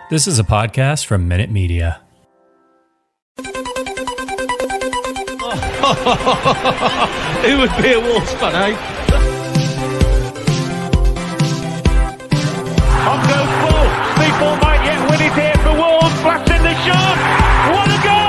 This is a podcast from Minute Media. Who would be a Wolves fan, eh? On goes Bull. People might yet win it here for Wolves. Flash in the shot. What a goal!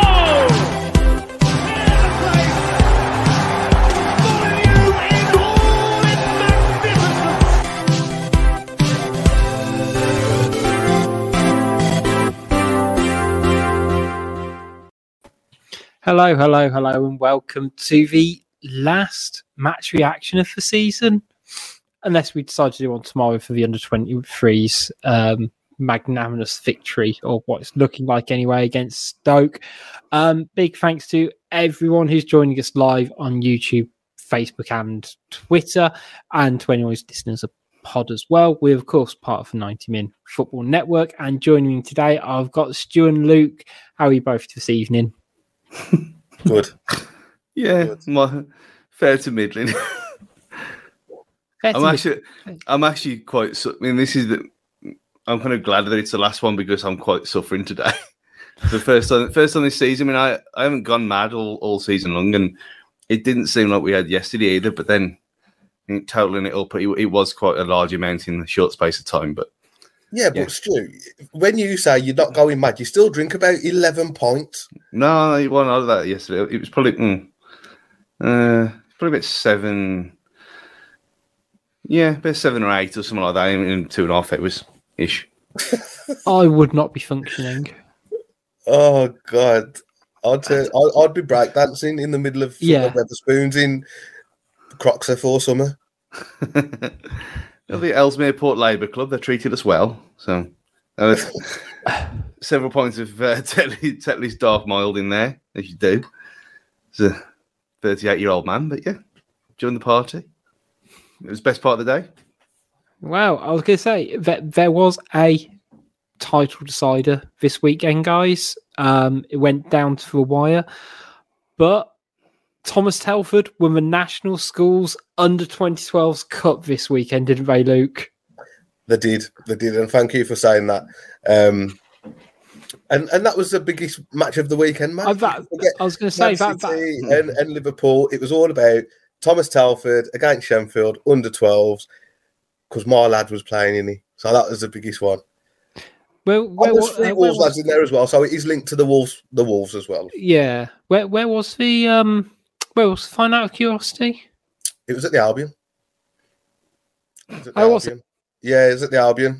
Hello, and welcome to the last match reaction of the season. Unless we decide to do one tomorrow for the under-23s magnanimous victory, or what it's looking like anyway, against Stoke. Big thanks to everyone who's joining us live on YouTube, Facebook and Twitter, and to anyone who's listening as a pod as well. We're, of course, part of the 90 Min Football Network, and joining me today, I've got Stu and Luke. How are you both this evening? Good. Yeah, Good. Fair to middling. I'm actually quite. I mean, I'm kind of glad that it's the last one because I'm quite suffering today. The first time this season. I mean, I haven't gone mad all season long, and it didn't seem like we had yesterday either. But then, totaling it up, it was quite a large amount in a short space of time. But but Stu, when you say you're not going mad, you still drink about 11 pints. No, it wasn't all of that yesterday. It was probably about 7. Yeah, about 7 or 8 or something like that. In 2.5 hours ish. I would not be functioning. Oh God, I'd be breakdancing in the middle of Wetherspoons in Crocs for summer. The Ellesmere Port Labour Club, they treated us well. So several points of Tetley's dark mild in there, as you do. It's a 38-year-old man, but yeah, joined the party. It was the best part of the day. Wow, I was going to say that there was a title decider this weekend, guys. It went down to the wire, but Thomas Telford won the National Schools Under-2012s Cup this weekend, didn't they, Luke? They did, and thank you for saying that. And that was the biggest match of the weekend, Matt. I was going to say that and Liverpool. It was all about Thomas Telford against Shenfield Under-12s because my lad was playing in it, so that was the biggest one. Well, there's 3 Wolves lads in there as well, so it is linked to the Wolves as well. Yeah, where was the find out of curiosity? It was at the Albion. Was it? Yeah, it was at the Albion.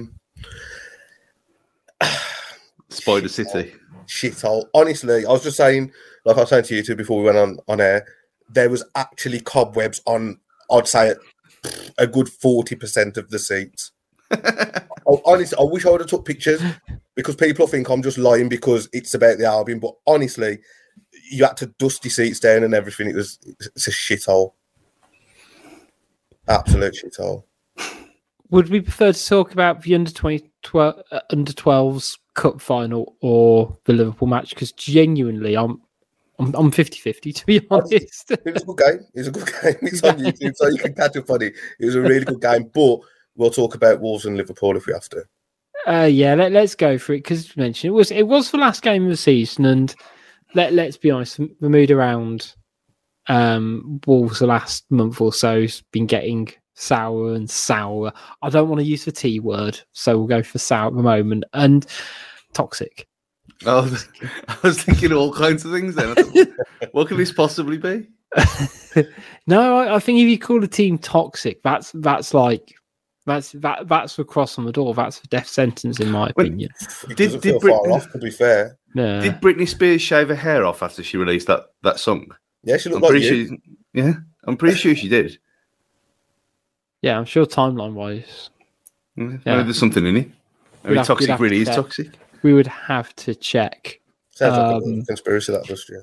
Spider City. Shithole. Honestly, I was just saying, like I was saying to you two before we went on air, there was actually cobwebs on, I'd say, a good 40% of the seats. Honestly, I wish I would have took pictures because people think I'm just lying because it's about the Albion, but honestly, you had to dust your seats down and everything. It's a shithole. Absolute shithole. Would we prefer to talk about the under-12s Cup final or the Liverpool match? Because genuinely, I'm 50-50, to be honest. It was a good game. It's on YouTube, so you can catch up on it. It was a really good game, but we'll talk about Wolves and Liverpool if we have to. Let's go for it, because you mentioned it was the last game of the season, and let's be honest, the mood around Wolves the last month or so has been getting sour and sour. I don't want to use the T word, so we'll go for sour at the moment, and toxic. Oh, I was thinking all kinds of things then. What could this possibly be? No, I think if you call a team toxic, that's the cross on the door. That's the death sentence, in my opinion. Did far off, to be fair. Yeah. Did Britney Spears shave her hair off after she released that song? Yeah, she looked like you. I'm pretty sure she did. Yeah, I'm sure timeline-wise. Maybe there's something in it. Maybe toxic really is toxic. We would have to check. Sounds like a conspiracy, that does,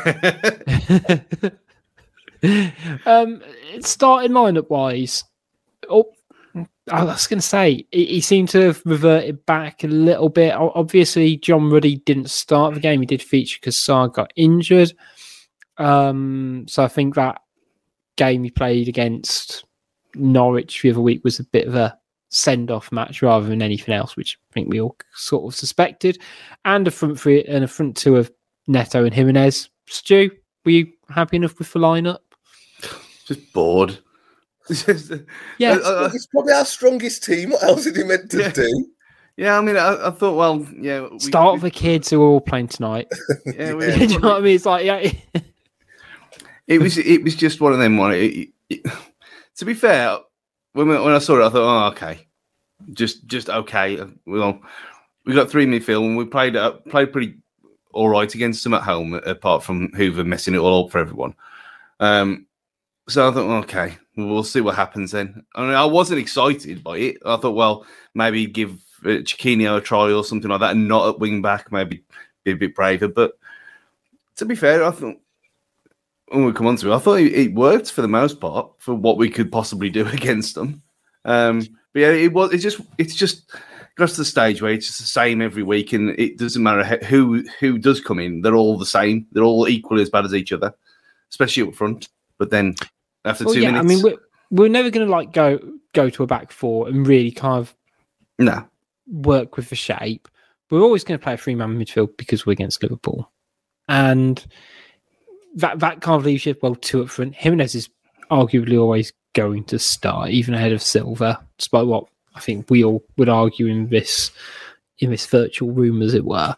Starting lineup-wise, I was going to say, he seemed to have reverted back a little bit. Obviously, John Ruddy didn't start the game. He did feature because Sarr got injured. So I think that game he played against Norwich the other week was a bit of a send-off match rather than anything else, which I think we all sort of suspected. And a front three and a front two of Neto and Jimenez. Stu, were you happy enough with the lineup? Just bored. Yeah, It's probably our strongest team. What else is he meant to do? Yeah, I mean, I thought, well, yeah. Start the kids who are all playing tonight. Yeah, Do you know what I mean? It's like, yeah. It was just one of them. To be fair, when I saw it, I thought, oh, okay, just okay. Well, we got three midfield and we played pretty all right against them at home, apart from Hoover messing it all up for everyone. So I thought, okay, we'll see what happens then. I mean, I wasn't excited by it. I thought, well, maybe give Chiquinho a try or something like that, and not at wing back, maybe be a bit braver. But to be fair, I thought, when we come on to it, I thought it worked for the most part for what we could possibly do against them. But yeah, it's just got to the stage where it's just the same every week, and it doesn't matter who does come in. They're all the same. They're all equally as bad as each other, especially up front. But then after 2 minutes, I mean, we're never going to like go to a back four and really kind of work with the shape. We're always going to play a 3-man midfield because we're against Liverpool, and that kind of leaves you, well, two up front. Jimenez is arguably always going to start, even ahead of Silva, despite what I think we all would argue in this virtual room, as it were.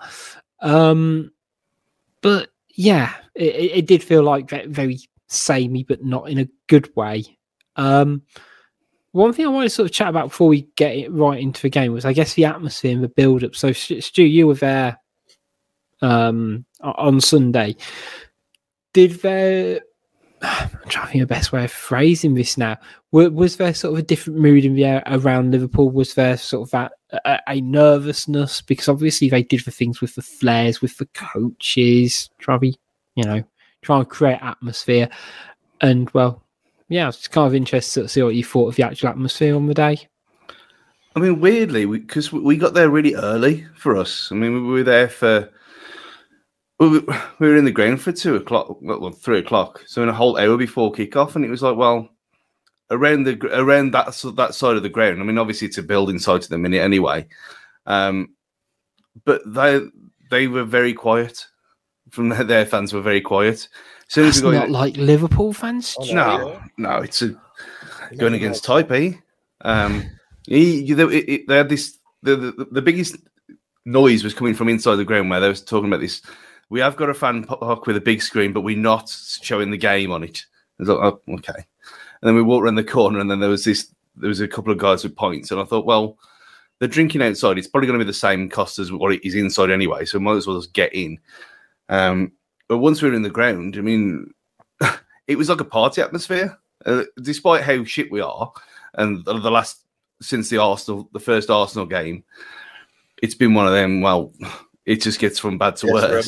But yeah, it did feel like very samey, but not in a good way. One thing I want to sort of chat about before we get it right into the game was, I guess, the atmosphere and the build-up. So, Stu, you were there on Sunday. Did there... I'm trying to think of the best way of phrasing this now. Was there sort of a different mood in the air around Liverpool? Was there sort of that a nervousness? Because obviously they did the things with the flares, with the coaches, try and create atmosphere. And, well, yeah, I was just kind of interested to see what you thought of the actual atmosphere on the day. I mean, weirdly, because we got there really early for us. I mean, we were there for... We were in the ground for 2 o'clock, well, 3 o'clock. So in a whole hour before kickoff, and it was like, well, around that side of the ground. I mean, obviously it's a building site at the minute anyway, but they were very quiet. From their fans were very quiet. So That's not like Liverpool fans. No, it's going against Type E. They had this. The biggest noise was coming from inside the ground where they was talking about this. We have got a fan park with a big screen, but we're not showing the game on it. I was like, oh, okay. And then we walked around the corner, and then there was a couple of guys with points, and I thought, well, they're drinking outside. It's probably going to be the same cost as what it is inside anyway, so we might as well just get in. But once we were in the ground, I mean, it was like a party atmosphere, despite how shit we are. And since the first Arsenal game, it's been one of them. Well, it just gets from bad to worse.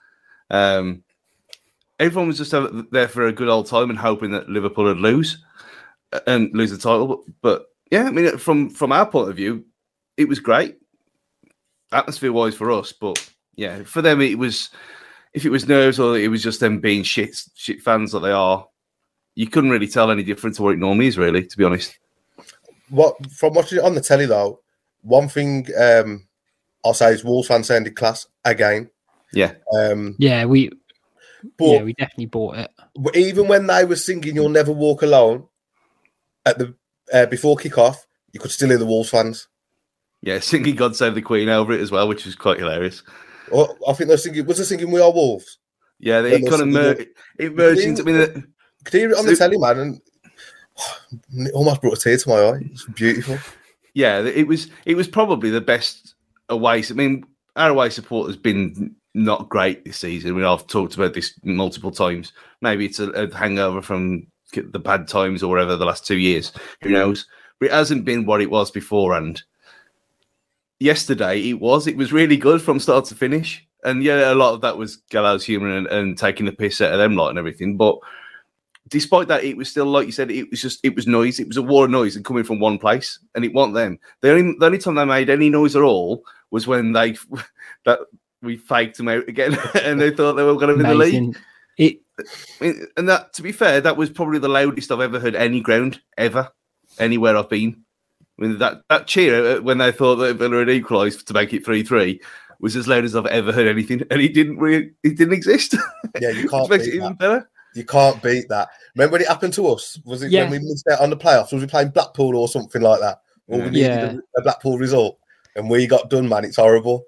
Everyone was just there for a good old time and hoping that Liverpool would lose the title. But yeah, I mean, from our point of view, it was great, atmosphere-wise for us. But yeah, for them, it was. If it was nerves or it was just them being shit fans that they are, you couldn't really tell any difference to what it normally is, really, to be honest. From watching it on the telly, though, one thing I'll say is Wolves fans sounded class again. Yeah. We definitely bought it. Even when they were singing "You'll Never Walk Alone" at the before kick-off, you could still hear the Wolves fans. Yeah, singing "God Save the Queen" over it as well, which was quite hilarious. Well, I think they're singing. Was they singing "We Are Wolves"? Yeah, it kind of merged into. I mean, could hear it on the telly, man, and it almost brought a tear to my eye. It's beautiful. Yeah, it was probably the best away. I mean, our away support has been not great this season. I mean, I've talked about this multiple times. Maybe it's a hangover from the bad times or whatever the last 2 years. Who knows? But it hasn't been what it was beforehand. Yesterday, it was really good from start to finish. And yeah, a lot of that was Gallows humour and taking the piss out of them lot and everything. But despite that, it was still, like you said, it was noise. It was a war of noise and coming from one place, and it wasn't them. The only time they made any noise at all was when we faked them out again, and they thought they were going to win the league. And that, to be fair, that was probably the loudest I've ever heard any ground ever, anywhere I've been. I mean, that cheer when they thought that Villa had equalised to make it 3-3 was as loud as I've ever heard anything, and it didn't exist. Yeah, you can't Which makes beat it even that. better. You can't beat that. Remember when it happened to us? Was it when we missed out on the playoffs? Was we playing Blackpool or something like that? Or we needed a Blackpool result, and we got done, man. It's horrible.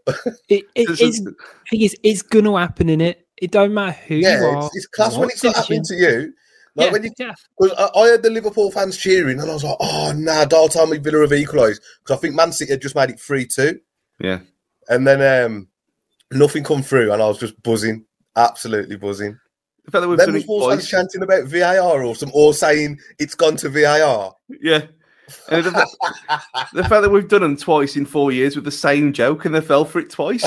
It's going to happen, innit? It don't matter who you are. It's class when it's not happening to you. Like when I heard the Liverpool fans cheering, and I was like, "Oh, nah, don't tell me Villa have equalised," because I think Man City had just made it 3-2. Yeah, and then nothing come through, and I was just buzzing, absolutely buzzing. The fact that we've then Wolves fans chanting about VAR or saying it's gone to VAR. Yeah. And the fact that we've done them twice in 4 years with the same joke and they fell for it twice.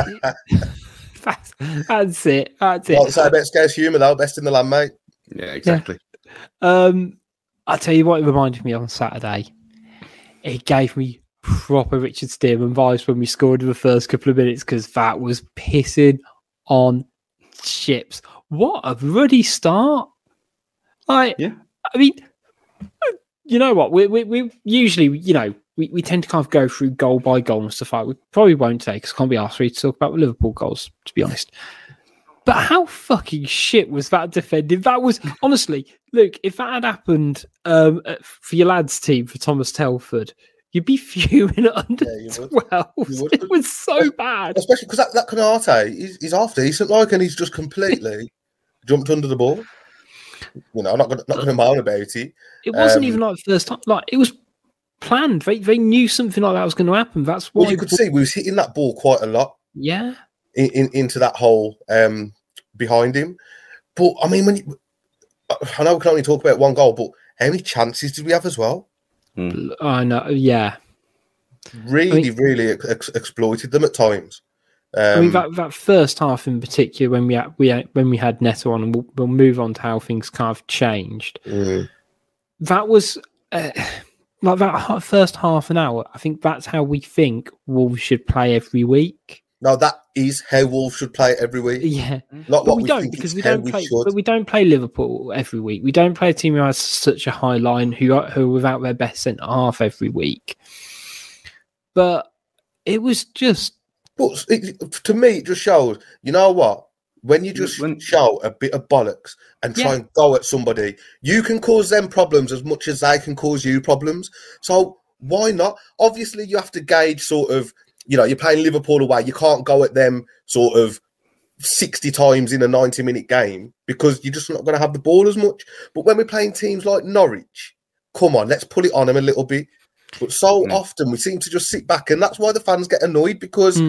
That's it. Like say about Scouse humour, though, best in the land, mate. Yeah, exactly. I'll tell you what it reminded me on Saturday. It gave me proper Richard Stearman vibes when we scored in the first couple of minutes, because that was pissing on chips. What a ruddy start. I mean, you know what? We usually, we tend to kind of go through goal by goal and stuff like that. We probably won't today because I can't be asked to talk about the Liverpool goals, to be honest. But how fucking shit was that defending? That was, honestly, look, if that had happened for your lads' team, for Thomas Telford, you'd be fuming at under 12. It was so bad. Especially because that Konate, he's half decent, and he's just completely jumped under the ball. I'm not going to moan about it. It wasn't even like the first time. Like, it was planned. They knew something like that was going to happen. That's why. Well, you could see we was hitting that ball quite a lot. Yeah. Into that hole behind him. But, I mean, I know we can only talk about one goal, but how many chances did we have as well? I know, yeah. Really exploited them at times. I mean, that first half in particular, when we had Neto on, and we'll move on to how things kind of changed. That was like that first half an hour. I think that's how we think Wolves should play every week. No, that is how Wolves should play every week. Yeah, not but what we we don't think because is we how don't we play. should. But we don't play Liverpool every week. We don't play a team who has such a high line who are without their best centre half every week. But it was just. But to me, it just shows. You know what? When you just show a bit of bollocks and try and go at somebody, you can cause them problems as much as they can cause you problems. So why not? Obviously, you have to gauge sort of. You're playing Liverpool away. You can't go at them sort of 60 times in a 90-minute game because you're just not going to have the ball as much. But when we're playing teams like Norwich, come on, let's pull it on them a little bit. But so often we seem to just sit back, and that's why the fans get annoyed, because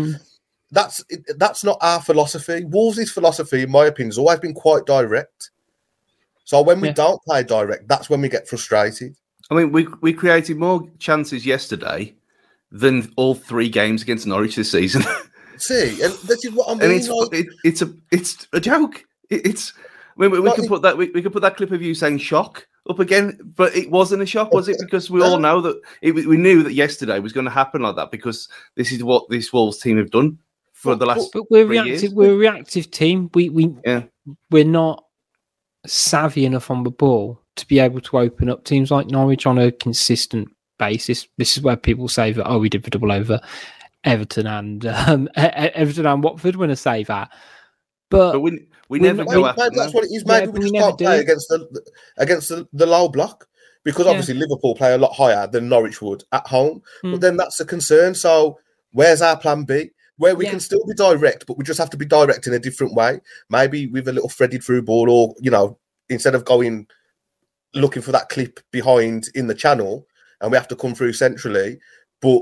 that's not our philosophy. Wolves' philosophy, in my opinion, has always been quite direct. So when we don't play direct, that's when we get frustrated. I mean, we created more chances yesterday than all 3 games against Norwich this season. See, and this is what I mean. And it's a joke. We could put that clip of you saying shock up again, but it wasn't a shock, was it? Because we all know that we knew that yesterday was going to happen like that, because this is what this Wolves team have done for the last. But we're 3 reactive. years. We're a reactive team. We're not savvy enough on the ball to be able to open up teams like Norwich on a consistent basis. This is where people say that we did the double over Everton and Watford when I say that, but we never go after. Maybe that's what it is. Maybe we just can't play against the low block, because obviously Liverpool play a lot higher than Norwich would at home. But then that's a concern. So where's our plan B? Where we can still be direct, but we just have to be direct in a different way. Maybe with a little threaded through ball, or instead of going looking for that clip behind in the channel, and we have to come through centrally, but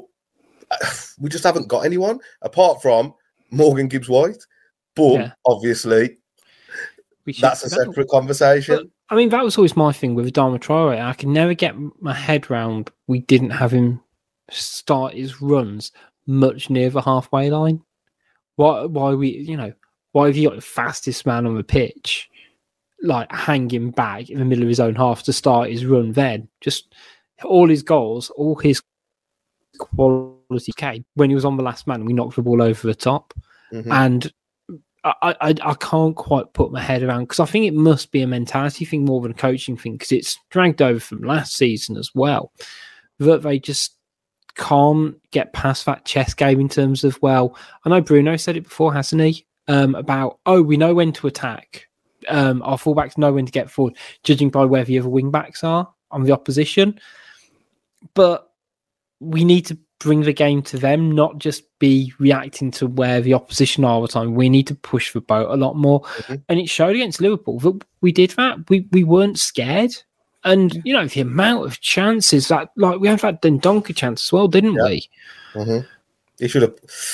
we just haven't got anyone apart from Morgan Gibbs-White. But obviously, that's a separate conversation. But, I mean, that was always my thing with Adama Traore. I could never get my head round we didn't have him start his runs much near the halfway line. Why have you got the fastest man on the pitch, like hanging back in the middle of his own half to start his run? Then just all his goals, all his quality came when he was on the last man. We knocked the ball over the top, and I can't quite put my head around, because I think it must be a mentality thing more than a coaching thing, because it's dragged over from last season as well, that they just can't get past that chess game in terms of, well, I know Bruno said it before, hasn't he? About, we know when to attack. Our fullbacks know when to get forward, judging by where the other wing backs are on the opposition. But we need to bring the game to them, not just be reacting to where the opposition are all the time. We need to push the boat a lot more. Mm-hmm. And it showed against Liverpool that we did that. We weren't scared. And, you know, the amount of chances that, like, we had that Dendoncker chance as well, didn't we? Mm-hmm. He should have.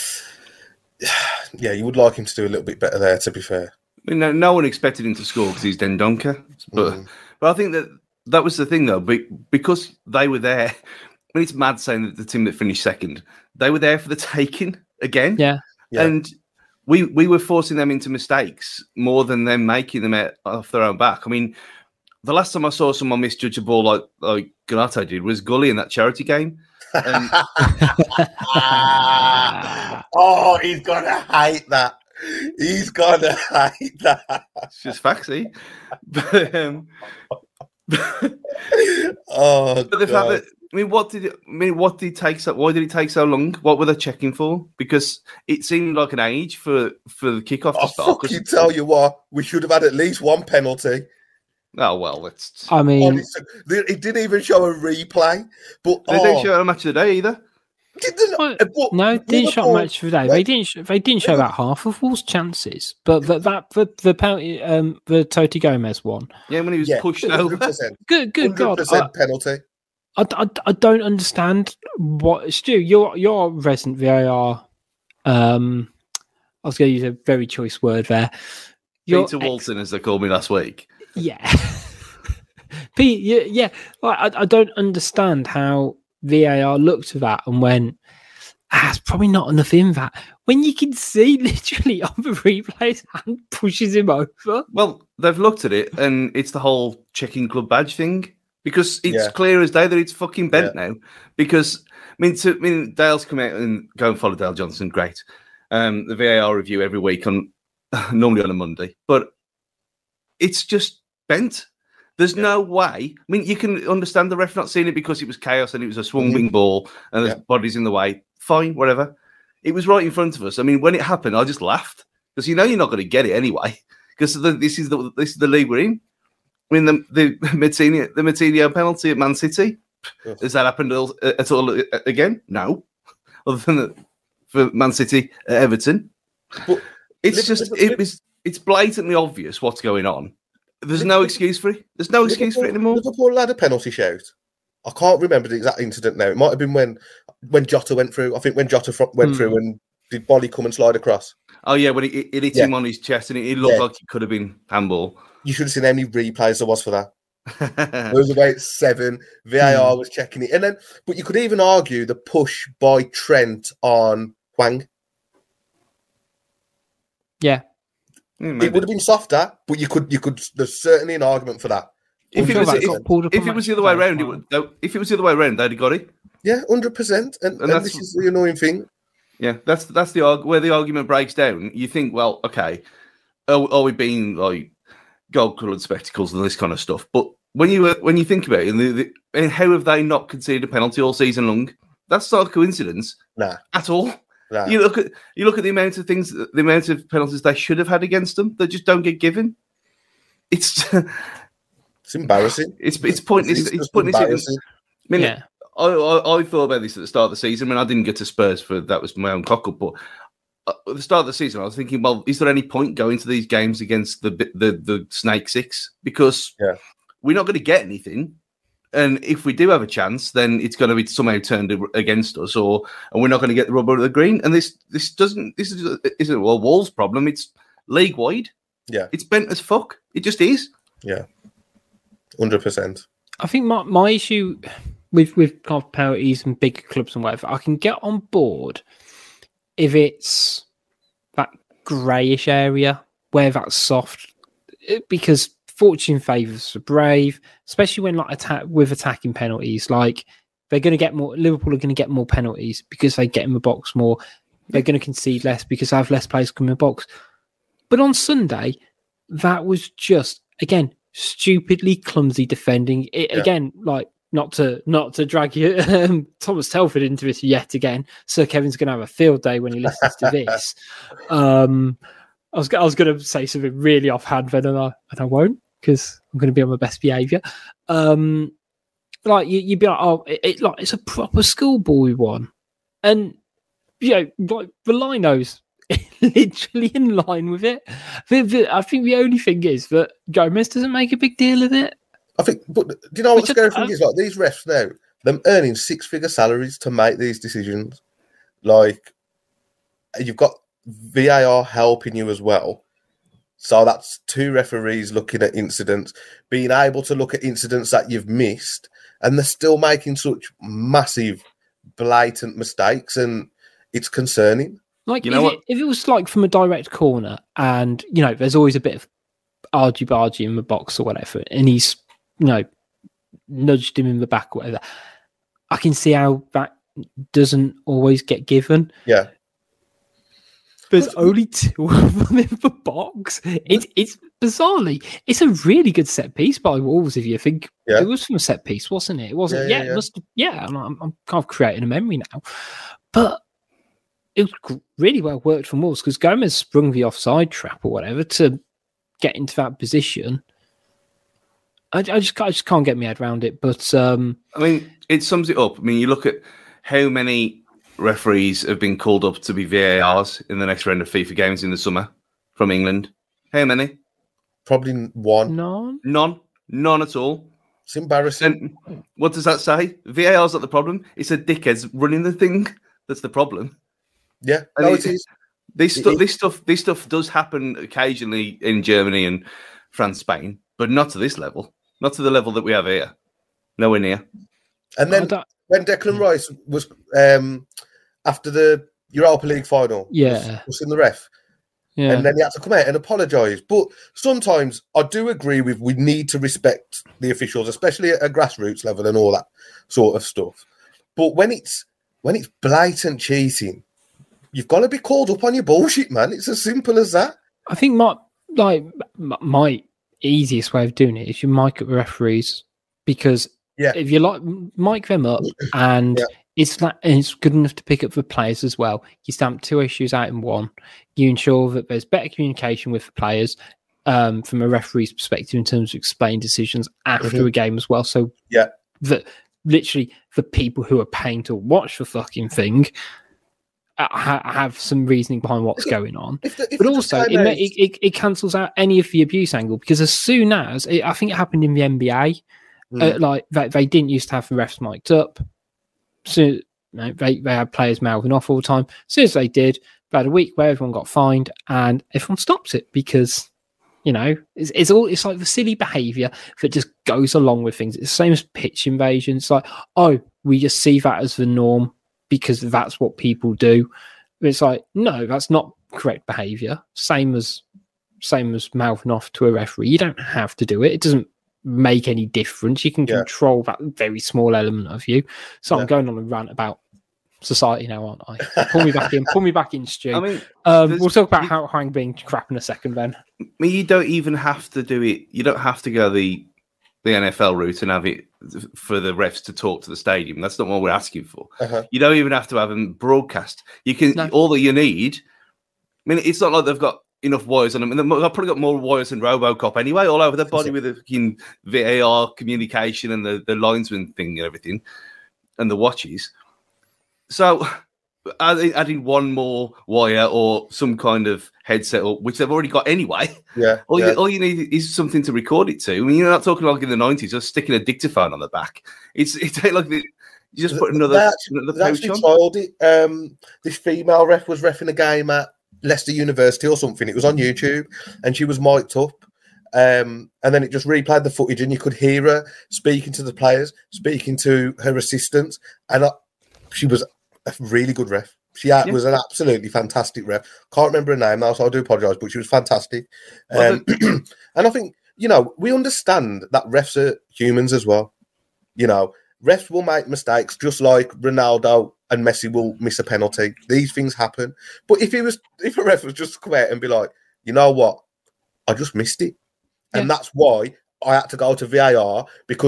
Yeah, you would like him to do a little bit better there, to be fair. I mean, no one expected him to score because he's Dendoncker. But I think that was the thing, though, because they were there. I mean, it's mad saying that the team that finished second, they were there for the taking again. Yeah. And we were forcing them into mistakes more than them making them off their own back. I mean, the last time I saw someone misjudge a ball like Ganato did was Gully in that charity game. And... oh, he's going to hate that. He's going to hate that. It's just facts, eh? But the fact that, what did it take so? Why did it take so long? What were they checking for? Because it seemed like an age for the kickoff to start. I fucking tell you what, we should have had at least one penalty. Oh well, it's. I mean, it didn't even show a replay. But they didn't show a match of the day either. No, didn't show much of the day. They didn't show about half of Wolves' chances, but the penalty, the Toti Gomez one. Yeah, when he was pushed over. Good God, 100% penalty. I don't understand what Stu. You're resident VAR. I was going to use a very choice word there. Peter Walton, as they called me last week. Yeah, Pete. Yeah. I don't understand how VAR looked at that and went, it's probably not enough in that. When you can see literally on the replay, his hand pushes him over. Well, they've looked at it, and it's the whole checking club badge thing. Because it's clear as day that it's fucking bent now. Because Dale's come out and go and follow Dale Johnson. Great. The VAR review every week normally on a Monday, but it's just bent. There's no way. I mean, you can understand the ref not seeing it because it was chaos and it was a swung ball and the body's in the way. Fine, whatever. It was right in front of us. I mean, when it happened, I just laughed because you're not going to get it anyway. Because this is the league we're in. I mean, the Matinho penalty at Man City, has that happened at all again? No. Other than for Man City at Everton. But it's blatantly obvious what's going on. There's no excuse for it. There's no excuse for it anymore. Liverpool had a penalty shout. I can't remember the exact incident now. It might have been when Jota went through. I think when Jota went through and did Bolly come and slide across. Oh, yeah, when it hit him on his chest and it looked like it could have been handball. You should have seen how many replays there was for that. There was about 7. VAR was checking it. But you could even argue the push by Trent on Hwang. Yeah. It would have been softer, but you could. There's certainly an argument for that. If it was the other way around, if it was the other way around, they'd have got it. Yeah, 100%. And this is the annoying thing. Yeah, that's where the argument breaks down. You think, well, okay, are we being like gold-coloured spectacles and this kind of stuff? But when you think about it, and how have they not conceded a penalty all season long? That's not a coincidence. Nah, at all. Nah. You look at the amount of penalties they should have had against them that just don't get given. It's embarrassing. It's pointless. It's pointless. Embarrassing. I mean, I thought about this at the start of the season. I mean, I didn't get to Spurs that was my own cock up, but at the start of the season, I was thinking, well, is there any point going to these games against the Snake Six? Because we're not going to get anything. And if we do have a chance, then it's going to be somehow turned against us, and we're not going to get the rubber of the green. And this isn't a Wolves problem. It's league wide. Yeah, it's bent as fuck. It just is. Yeah, 100%. I think my issue with kind of penalties and big clubs and whatever, I can get on board if it's that greyish area where that's soft, because fortune favours the brave, especially when attacking penalties. Like they're going to get more. Liverpool are going to get more penalties because they get in the box more. They're going to concede less because they have less players come in the box. But on Sunday, that was just again stupidly clumsy defending. Again, like not to drag you, Thomas Telford into this yet again. Sir Kevin's going to have a field day when he listens to this. I was going to say something really offhand, then and I won't, because I'm going to be on my best behaviour. Like you'd be like, oh, it's a proper schoolboy one, and like the lino's literally in line with it. I think the only thing is that Gomez doesn't make a big deal of it. I think, but do you know what the scary thing is? Like these refs now, them earning 6-figure salaries to make these decisions. Like you've got VAR helping you as well. So that's 2 referees looking at incidents, being able to look at incidents that you've missed, and they're still making such massive, blatant mistakes, and it's concerning. Like, if it was like from a direct corner, and there's always a bit of argy-bargy in the box or whatever, and he's nudged him in the back or whatever, I can see how that doesn't always get given. Yeah. There's only 2 of them in the box. It's bizarrely, it's a really good set piece by Wolves. If you think it was from a set piece, wasn't it? It wasn't. Yeah. It must. Yeah, I'm kind of creating a memory now, but it was really well worked from Wolves because Gomez sprung the offside trap or whatever to get into that position. I just can't get my head around it. But I mean, it sums it up. I mean, you look at how many referees have been called up to be VARs in the next round of FIFA games in the summer from England. How many? Probably 1. None at all. It's embarrassing. And what does that say? VAR's not the problem. It's a dickheads running the thing that's the problem. Yeah, no, it is. This stuff does happen occasionally in Germany and France, Spain, but not to this level. Not to the level that we have here. Nowhere near. And then when Declan Rice was after the Europa League final, was in the ref, and then he had to come out and apologise. But sometimes I do agree with we need to respect the officials, especially at a grassroots level and all that sort of stuff. But when it's blatant cheating, you've got to be called up on your bullshit, man. It's as simple as that. I think my easiest way of doing it is you mic up the referees, because if you mic them up and it's good enough to pick up the players as well. You stamp 2 issues out in one. You ensure that there's better communication with the players from a referee's perspective in terms of explaining decisions after a game as well. So that literally the people who are paying to watch the fucking thing have some reasoning behind what's going on. But also it cancels out any of the abuse angle, because as soon as I think it happened in the NBA, like they didn't used to have the refs mic'd up. So they had players mouthing off all the time. As soon as they did, they had a week where everyone got fined and everyone stops it, because it's like the silly behaviour that just goes along with things. It's the same as pitch invasion. It's like, we just see that as the norm because that's what people do. It's like, no, that's not correct behaviour. Same as mouthing off to a referee. You don't have to do it. It doesn't make any difference. You can control that very small element of you. So I'm going on a rant about society now, aren't I? Pull me back in, Stu. I mean, we'll talk about how Hwang being crap in a second then. I mean, you don't even have to do it. You don't have to go the NFL route and have it for the refs to talk to the stadium. That's not what we're asking for. You don't even have to have them broadcast. You can all that you need. I mean, it's not like they've got enough wires on them. And they've probably got more wires than RoboCop anyway, all over their body with the fucking VAR communication and the linesman thing and everything, and the watches. So adding one more wire or some kind of headset, which they've already got anyway. All you need is something to record it to. I mean, you're not talking like in the 90s, just sticking a dictaphone on the back. It's like you just put another pouch on. Trialed it. This female ref was reffing a game at Leicester University or something. It was on YouTube, and she was mic'd up. And then it just replayed the footage, and you could hear her speaking to the players, speaking to her assistants, and she was a really good ref. She was an absolutely fantastic ref. Can't remember her name now, so I do apologise, but she was fantastic. And I think, we understand that refs are humans as well. Refs will make mistakes, just like Ronaldo and Messi will miss a penalty. These things happen. But if a ref was just to come out and be like, you know what, I just missed it. And that's why I had to go to VAR, because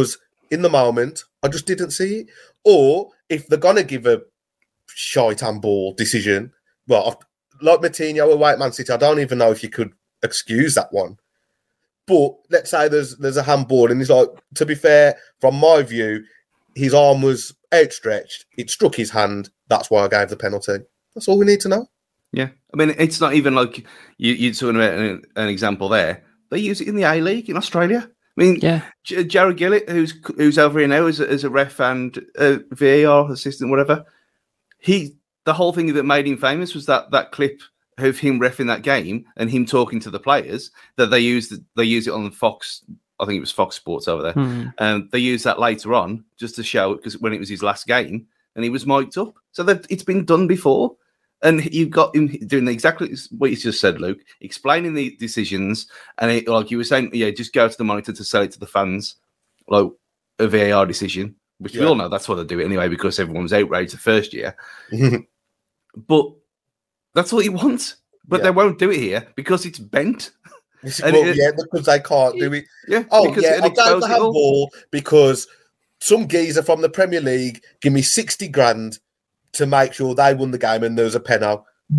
in the moment, I just didn't see it. Or if they're gonna give a shite handball decision, well, like Matinho away at Man City, I don't even know if you could excuse that one. But let's say there's a handball, and he's like, to be fair, from my view, his arm was outstretched. It struck his hand. That's why I gave the penalty. That's all we need to know. Yeah, I mean, it's not even like you're talking about an example there. They use it in the A-League in Australia. I mean, Jared Gillett, who's over here now as a ref and VAR assistant, whatever. The whole thing that made him famous was that clip of him reffing that game and him talking to the players that they used it on Fox. I think it was Fox Sports over there. And they used that later on just to show, because when it was his last game and he was mic'd up. So it's been done before. And you've got him doing exactly what you just said, Luke, explaining the decisions. And like you were saying, just go to the monitor to sell it to the fans, like a VAR decision, which we all know that's why they do it anyway, because everyone was outraged the first year. But that's what he wants. But they won't do it here because it's bent. Because they can't do it. Yeah. I gave the handball because some geezer from the Premier League give me 60 grand to make sure they won the game and there was a penalty.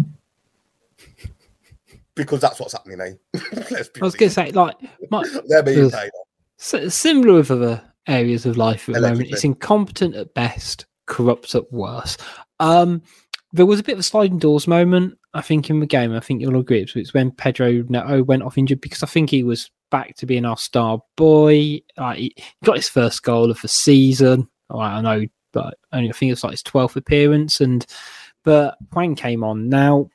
Because that's what's happening now. I was going to say, like, they're being paid off. Similar with other areas of life at the moment. It's incompetent at best, corrupt at worst. There was a bit of a sliding doors moment, I think, in the game. I think you'll agree. It's when Pedro Neto went off injured, because I think he was back to being our star boy. He got his first goal of the season. I know, but I think it's like his 12th appearance. But Hwang came on. Now,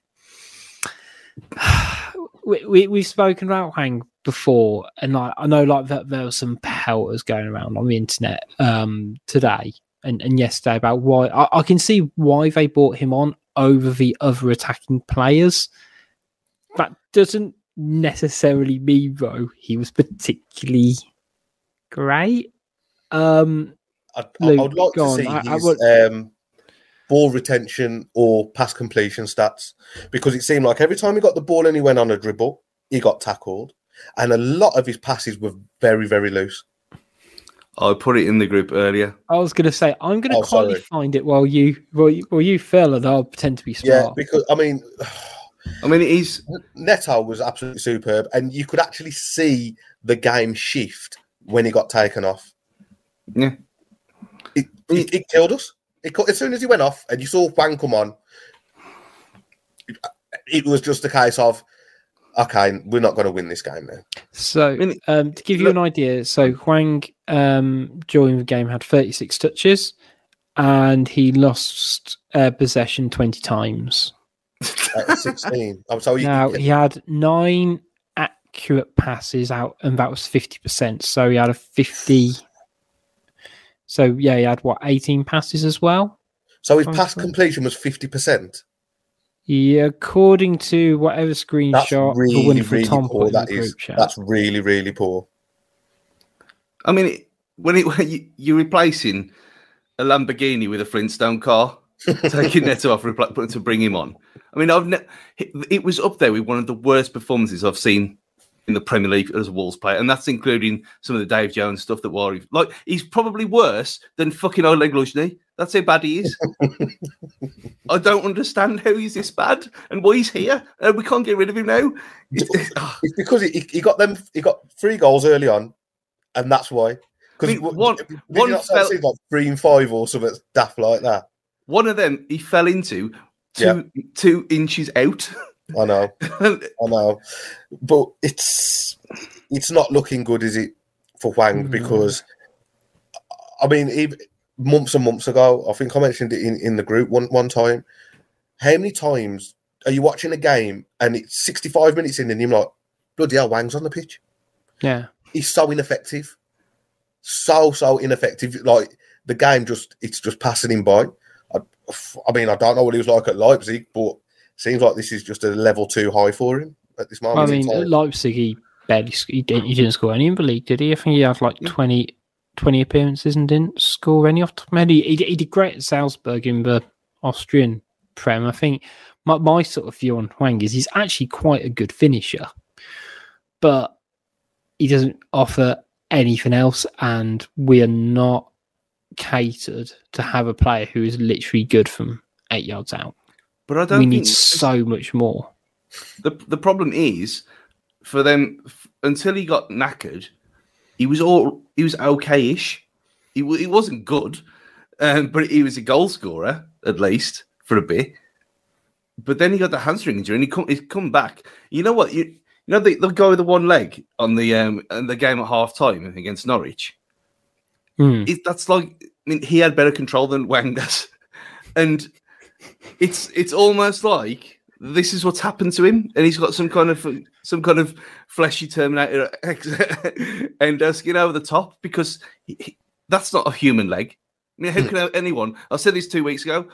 we've spoken about Hwang before, and I know like that there were some pelters going around on the internet today and yesterday about why I can see why they brought him on over the other attacking players. That doesn't necessarily mean, though, he was particularly great. Luke, I'd like to see his ball retention or pass completion stats, because it seemed like every time he got the ball and he went on a dribble, he got tackled, and a lot of his passes were very, very loose. I put it in the group earlier. I was going to say, I'm going to quietly find it while you fill, and I'll pretend to be smart. Yeah, because I mean, it is. Neto was absolutely superb, and you could actually see the game shift when he got taken off. Yeah, it killed us. As soon as he went off, and you saw Hwang come on, it was just a case of, okay, we're not going to win this game now. So, to give you an idea, so Hwang during the game had 36 touches, and he lost possession 20 times. 16. He had 9 accurate passes out, and that was 50%. So he had a 50. So he had 18 passes as well. So his pass completion was 50%. Yeah, according to whatever screenshot the Winfrey Tom put in the group chat. That's really, really poor. I mean, when you're replacing a Lamborghini with a Flintstone car, taking Neto off to bring him on. I mean, it was up there with one of the worst performances I've seen in the Premier League as a Wolves player, and that's including some of the Dave Jones stuff that Warren. Like, he's probably worse than fucking Oleg Luzhny. That's how bad he is. I don't understand how he's this bad and why he's here. We can't get rid of him now. It's because he got 3 goals early on, and that's why. Because one fell, like 3 and 5 or something daft like that. One of them he fell into 2 inches out. I know, but it's not looking good, is it, for Hwang? Because I mean, months and months ago, I think I mentioned it in the group one time. How many times are you watching a game and it's 65 minutes in and you're like, bloody hell, Hwang's on the pitch? Yeah, he's so ineffective, so ineffective. Like, the game it's just passing him by. I mean, I don't know what he was like at Leipzig, but seems like this is just a level too high for him at this moment. I mean, at Leipzig, he didn't score any in the league, did he? I think he had like 20 appearances and didn't score any off the top of my head. He did great at Salzburg in the Austrian Prem. I think my sort of view on Hwang is he's actually quite a good finisher, but he doesn't offer anything else, and we are not catered to have a player who is literally good from 8 yards out. But I don't. We think need so much more. The problem is for them until he got knackered, he was okay-ish. He wasn't good, but he was a goal scorer at least for a bit. But then he got the hamstring injury, and he's come back. You know what? You know the guy with the one leg on the game at half time against Norwich. That's like, I mean, he had better control than Wang does, and it's almost like this is what's happened to him, and he's got some kind of fleshy Terminator endoskin over the top because that's not a human leg. I mean, how can anyone? I said this 2 weeks ago.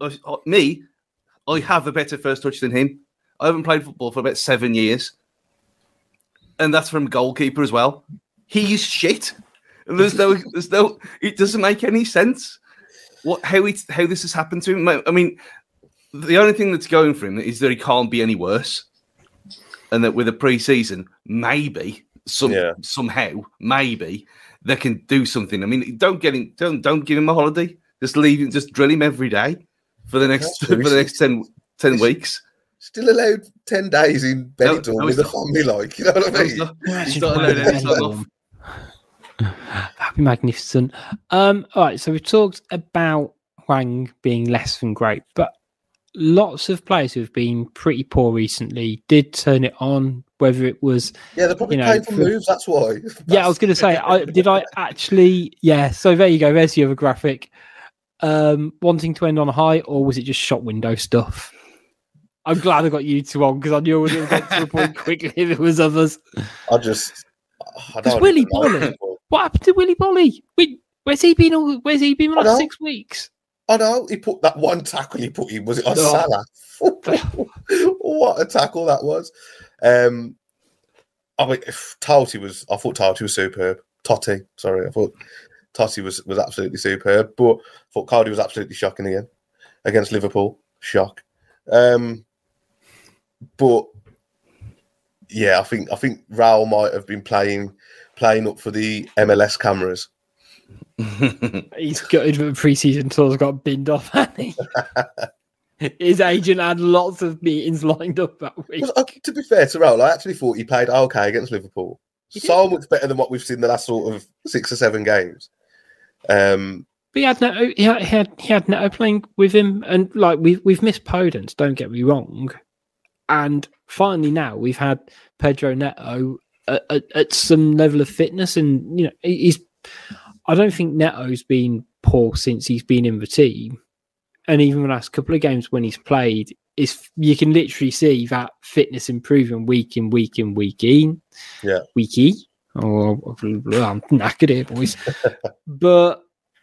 I have a better first touch than him. I haven't played football for about 7 years, and that's from goalkeeper as well. He's shit. And there's no. It doesn't make any sense. How this has happened to him? I mean, the only thing that's going for him is that he can't be any worse, and that with a pre-season, maybe somehow maybe they can do something. I mean, don't give him a holiday. Just leave him. Just drill him every day for the next 10 weeks. Still allowed 10 days in Benidorm with a family, like, you know what I mean? He's not allowed any time off. That'd be magnificent. All right, so we've talked about Wang being less than great, but lots of players who've been pretty poor recently did turn it on. Whether it was, they're probably painful moves. That's why. Yeah, I was going to say, did I actually? Yeah. So there you go. There's the other graphic. Wanting to end on a high, or was it just shop window stuff? I'm glad I got you two on because I knew I would have got to the point quickly if it was others. Because Willy Bolly. What happened to Willy Bolly? Where's he been? Where's he been the last 6 weeks? I know. He put that one tackle he put in. Was it on Salah? What a tackle that was. I mean, Totti was. I thought Totti was superb. Totti, sorry. I thought Totti was absolutely superb. But I thought Cardi was absolutely shocking again against Liverpool. Shock. But yeah, I think Raul might have been playing up for the MLS cameras. He's gutted that the pre-season tours got binned off, hasn't he? His agent had lots of meetings lined up that week. To be fair to Raul, I actually thought he played okay against Liverpool. So much better than what we've seen the last sort of 6 or 7 games. But he had Neto playing with him, and like we've missed Podence, don't get me wrong. And finally now we've had Pedro Neto at some level of fitness, and you know I don't think Neto's been poor since he's been in the team, and even the last couple of games when he's played, you can literally see that fitness improving week in. Yeah, weeky. Oh, I'm knackered here, boys. But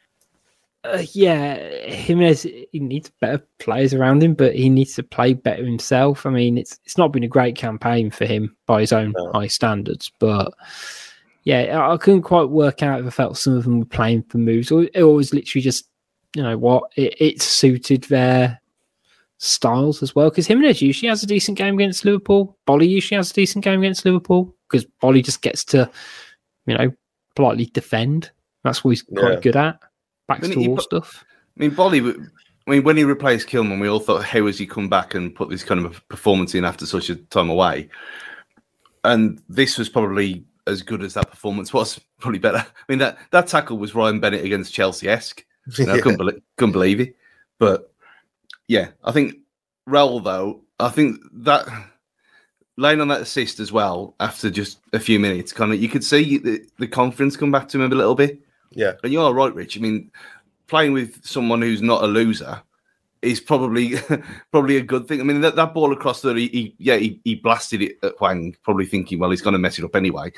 Jimenez, he needs better players around him, but he needs to play better himself. I mean, it's not been a great campaign for him by his own high standards, but yeah, I couldn't quite work out if I felt some of them were playing for moves, or it was literally just, you know what, it suited their styles as well. Because Jimenez usually has a decent game against Liverpool. Bolly usually has a decent game against Liverpool because Bolly just gets to, politely defend. That's what he's quite good at. Backs to wall stuff. I mean, Bolly, when he replaced Kilman, we all thought, how has he come back and put this kind of a performance in after such a time away? And this was probably as good as that performance was, probably better. I mean, that tackle was Ryan Bennett against Chelsea-esque. I couldn't believe it. But yeah, I think Raul, though, I think that laying on that assist as well after just a few minutes, kind of, you could see the confidence come back to him a little bit. Yeah. And you're right, Rich. I mean, playing with someone who's not a loser is probably a good thing. I mean, that ball across there, he blasted it at Wang, probably thinking, well, he's going to mess it up anyway.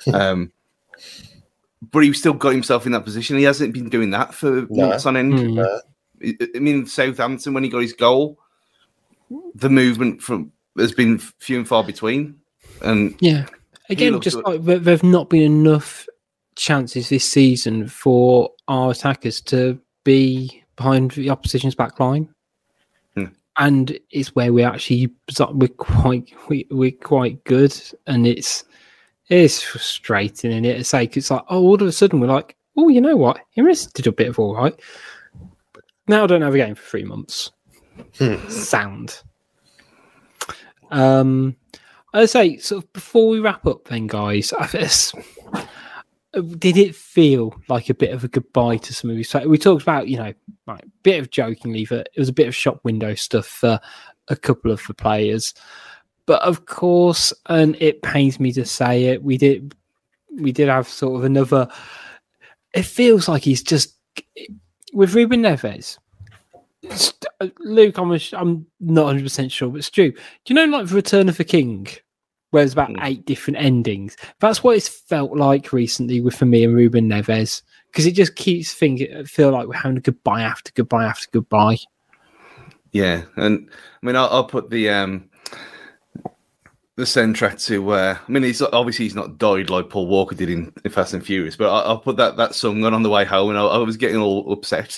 But he still got himself in that position. He hasn't been doing that for months on end. I mean, Southampton, when he got his goal, the movement has been few and far between. And yeah, again, just like there've not been enough chances this season for our attackers to be behind the opposition's back line. And it's where we're quite good, and it's It's frustrating, isn't it? It's like, all of a sudden we're like, oh, you know what? Jimenez did a bit of all right. Now I don't have a game for 3 months. Sound. I'd say, sort of before we wrap up then, guys, did it feel like a bit of a goodbye to some of these? We talked about, like, a bit of jokingly that it was a bit of shop window stuff for a couple of the players. But of course, and it pains me to say it, we did have sort of another. It feels like he's just with Ruben Neves. Luke, I'm not 100% sure, but Stu, do you know like the Return of the King, where there's about 8 different endings? That's what it's felt like recently for me and Ruben Neves, because it just keeps feel like we're having a goodbye after goodbye after goodbye. Yeah, and I mean, I'll put the soundtrack to. I mean, he's not died like Paul Walker did in Fast and Furious, but I'll put that song on the way home, and I was getting all upset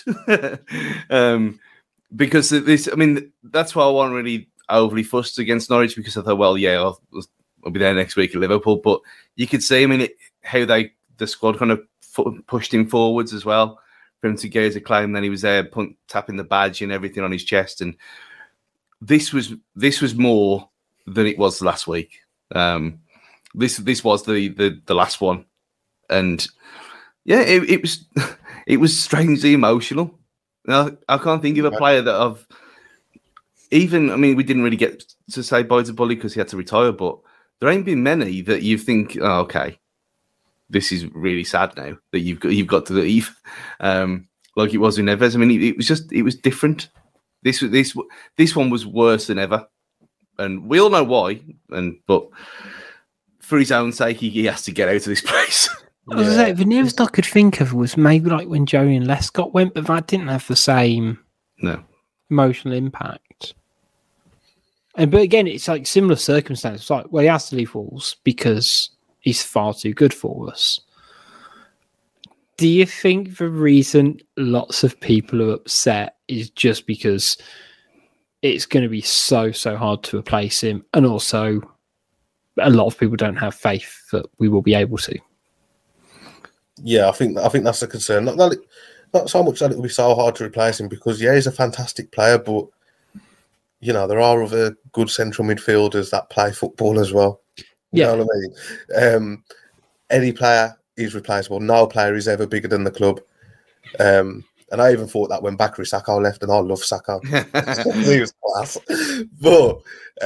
because this. I mean, that's why I wasn't really overly fussed against Norwich, because I thought, well, yeah, I'll be there next week at Liverpool. But you could see, I mean, how the squad kind of pushed him forwards as well for him to get his acclaim. Then he was there tapping the badge and everything on his chest, and this was more than it was last week. This was the last one, and yeah, it was strangely emotional. I can't think of a player that I've even. I mean, we didn't really get to say bye to Bully because he had to retire, but there ain't been many that you think, oh, okay, this is really sad now that you've got to leave, like it was with Neves. I mean, it was different. This one was worse than ever. And we all know why, but for his own sake, he has to get out of this place. I was going to say, the nearest I could think of was maybe like when Joey and Lescott went, but that didn't have the same emotional impact. But again, it's like similar circumstances. Like, well, he has to leave Wolves because he's far too good for us. Do you think the reason lots of people are upset is just because it's going to be so hard to replace him, and also a lot of people don't have faith that we will be able to? Yeah, I think that's a concern. Not so much that it will be so hard to replace him, because he's a fantastic player, but there are other good central midfielders that play football as well. You know what I mean? Any player is replaceable. No player is ever bigger than the club. And I even thought that when Bakary Sakho left, and I love Sakho. He was class. But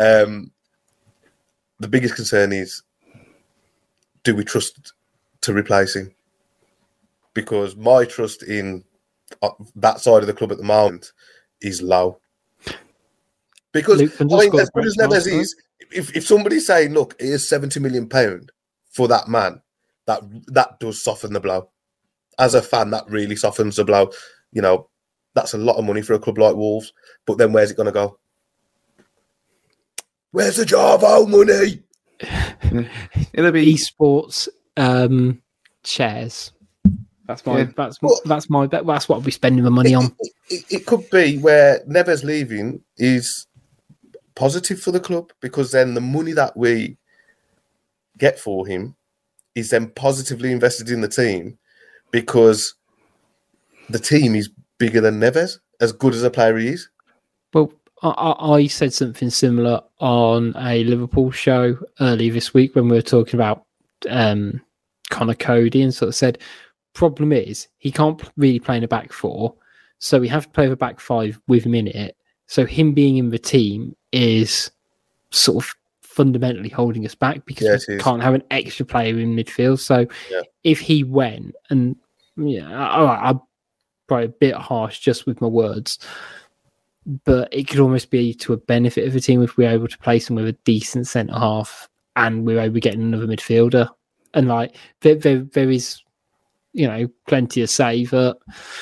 the biggest concern is, do we trust to replace him? Because my trust in that side of the club at the moment is low. Because, as good as Neves is, if somebody's saying, look, here's £70 million for that man, that does soften the blow. As a fan, that really softens the blow. That's a lot of money for a club like Wolves. But then where's it going to go? Where's the Jarvo money? It'll be esports shares. That's my bet. That's what I'll be spending my money on. It could be where Neves leaving is positive for the club, because then the money that we get for him is then positively invested in the team, because the team is bigger than Neves, as good as a player he is. Well, I said something similar on a Liverpool show early this week when we were talking about Connor Cody, and sort of said, problem is he can't really play in a back four, so we have to play the back five with him in it. So him being in the team is sort of fundamentally holding us back, because we can't have an extra player in midfield. So if he went, and I'm probably a bit harsh just with my words, but it could almost be to a benefit of the team if we're able to place him with a decent centre half and we're able to get another midfielder. And like there is, plenty to say that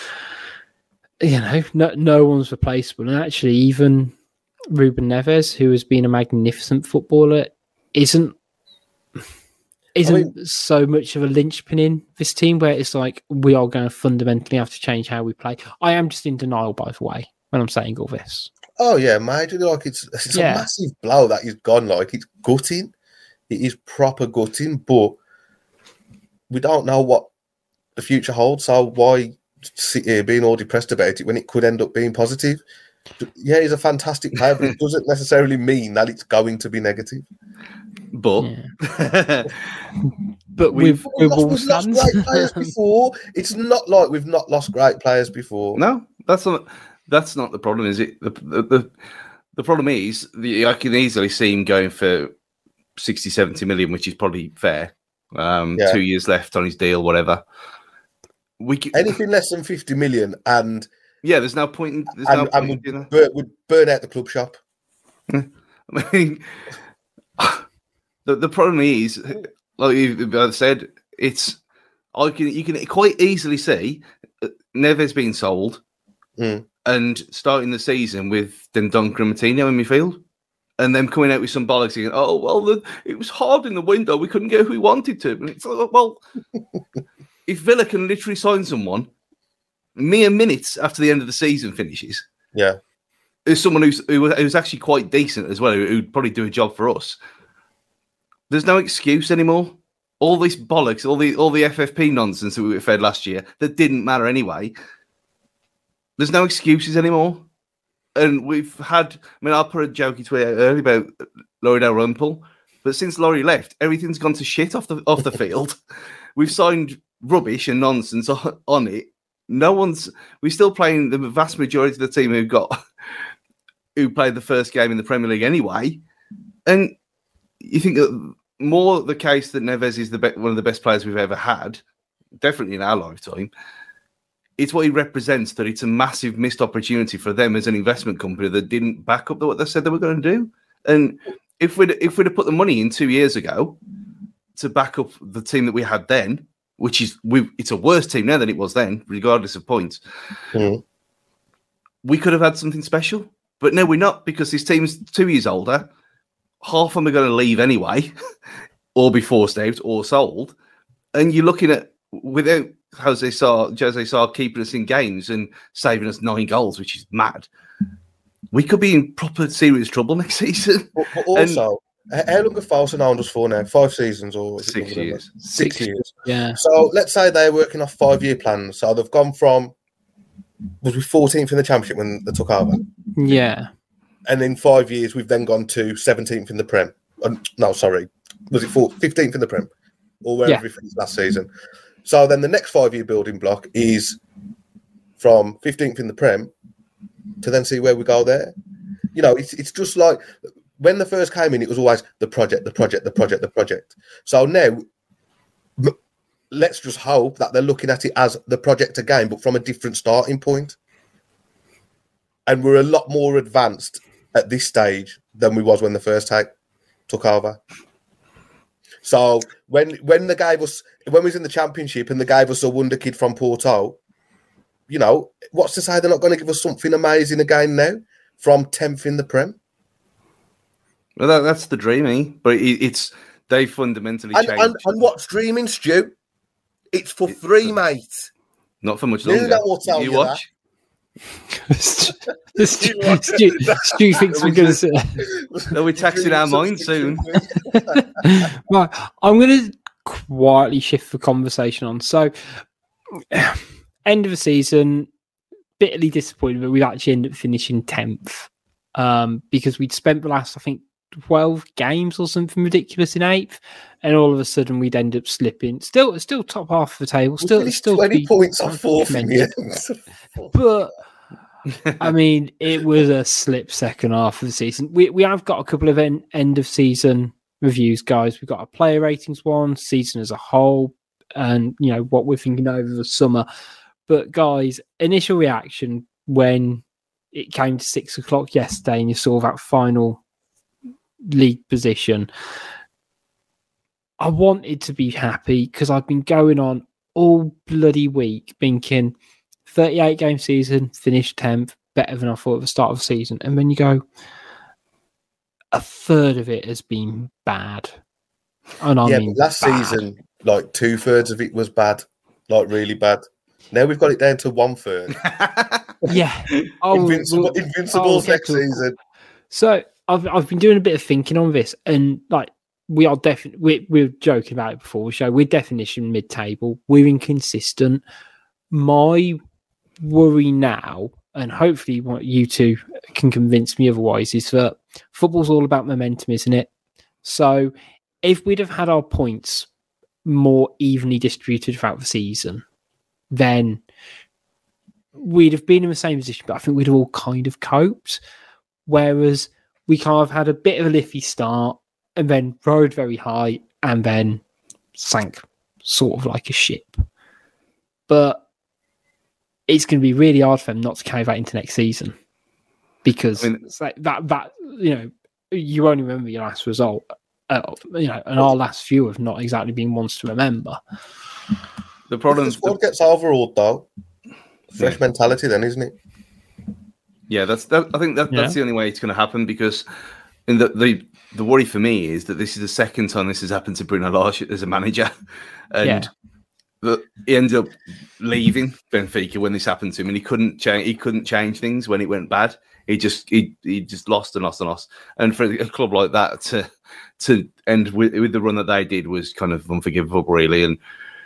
no one's replaceable. And actually, even Ruben Neves, who has been a magnificent footballer, isn't so much of a linchpin in this team, where it's like we are going to fundamentally have to change how we play. I am just in denial, by the way, when I'm saying all this. Oh yeah, mate. Like it's a massive blow that he's gone. Like, it's gutting. It is proper gutting, but we don't know what the future holds. So why sit here being all depressed about it when it could end up being positive? Yeah, he's a fantastic player, but it doesn't necessarily mean that it's going to be negative. But but we've lost great players before. It's not like we've not lost great players before. No, that's not the problem, is it? The problem is I can easily see him going for 60, 70 million, which is probably fair. 2 years left on his deal, whatever. Anything less than 50 million, and there's no point. Would burn out the club shop. I mean, the problem is, like you said, you can quite easily see Neves being sold and starting the season with Dendoncker and Moutinho in midfield, and them coming out with some bollocks saying, "Oh well, it was hard in the window. We couldn't get who we wanted to." And it's like, well, if Villa can literally sign someone mere minutes after the end of the season finishes, there's someone who's actually quite decent as well, who'd probably do a job for us. There's no excuse anymore. All this bollocks, all the FFP nonsense that we were fed last year that didn't matter anyway. There's no excuses anymore. And we've had, I put a jokey tweet out earlier about Laurie Dalrymple, but since Laurie left, everything's gone to shit off the field. We've signed rubbish and nonsense on it. We're still playing the vast majority of the team who played the first game in the Premier League anyway. And you think that more the case that Neves is one of the best players we've ever had, definitely in our lifetime. It's what he represents, that it's a massive missed opportunity for them as an investment company that didn't back up what they said they were going to do. And if we'd have put the money in 2 years ago to back up the team that we had then, which is it's a worse team now than it was then, regardless of points, we could have had something special. But no, we're not, because this team's 2 years older. Half of them are going to leave anyway, or be forced out or sold. And you're looking at, without Jose Sarr keeping us in games and saving us 9 goals, which is mad, we could be in proper serious trouble next season. But also, how long have False known us for now? 5 seasons or 6 years? 6 years. Yeah. So let's say they're working off 5-year plans. So they've gone from, was we 14th in the Championship when they took over? Yeah. And in 5 years, we've then gone to 17th in the Prem. No, sorry. Was it 15th in the Prem? Or wherever we finished last season. So then the next 5-year building block is from 15th in the Prem to then see where we go there. You know, it's just like when they first came in, it was always the project. So now, let's just hope that they're looking at it as the project again, but from a different starting point. And we're a lot more advanced at this stage than we was when the first took over. So when they gave us, when we was in the Championship and they gave us a wonder kid from Porto, you know, what's to say they're not going to give us something amazing again now from 10th in the Prem? Well, that's the dream, eh? But they fundamentally changed. And what's dreaming, Stu? It's for free, mate. Not for much longer. You watch. Stu thinks we're going to. We're taxing our mind soon. Right, I'm going to quietly shift the conversation on. So, end of the season, bitterly disappointed, but we've actually ended up finishing 10th because we'd spent the last, I think, 12 games or something ridiculous in 8th, and all of a sudden we'd end up slipping. Still top half of the table. Still 20 points off 4th in the end. But I mean, it was a slip second half of the season. We have got a couple of end of season reviews, guys. We've got a player ratings one, season as a whole, and you know what we're thinking over the summer. But guys, initial reaction when it came to 6 o'clock yesterday, and you saw that final league position, I wanted to be happy because I've been going on all bloody week thinking 38 game season, finished 10th, better than I thought at the start of the season. And then you go, a third of it has been bad. And I mean, last season, like 2/3 of it was bad, like really bad. Now we've got it down to 1/3. Yeah. Invincibles next season. So I've been doing a bit of thinking on this, and like we are definitely, we were joking about it before the show. We're definition mid-table. We're inconsistent. My worry now, and hopefully what you two can convince me otherwise, is that football's all about momentum, isn't it? So if we'd have had our points more evenly distributed throughout the season, then we'd have been in the same position, but I think we'd have all kind of coped. Whereas we kind of had a bit of a liffy start and then rode very high and then sank sort of like a ship. But it's going to be really hard for them not to carry that into next season, because it's like that you only remember your last result, and our last few have not exactly been ones to remember. The problem is what gets overawed though. Fresh mentality, then, isn't it? Yeah, I think that's the only way it's going to happen, because in the worry for me is that this is the second time this has happened to Bruno Lage as a manager, and he ended up leaving Benfica when this happened to him, and he couldn't change things when it went bad. He just lost and lost and lost, and for a club like that to end with the run that they did was kind of unforgivable, really. And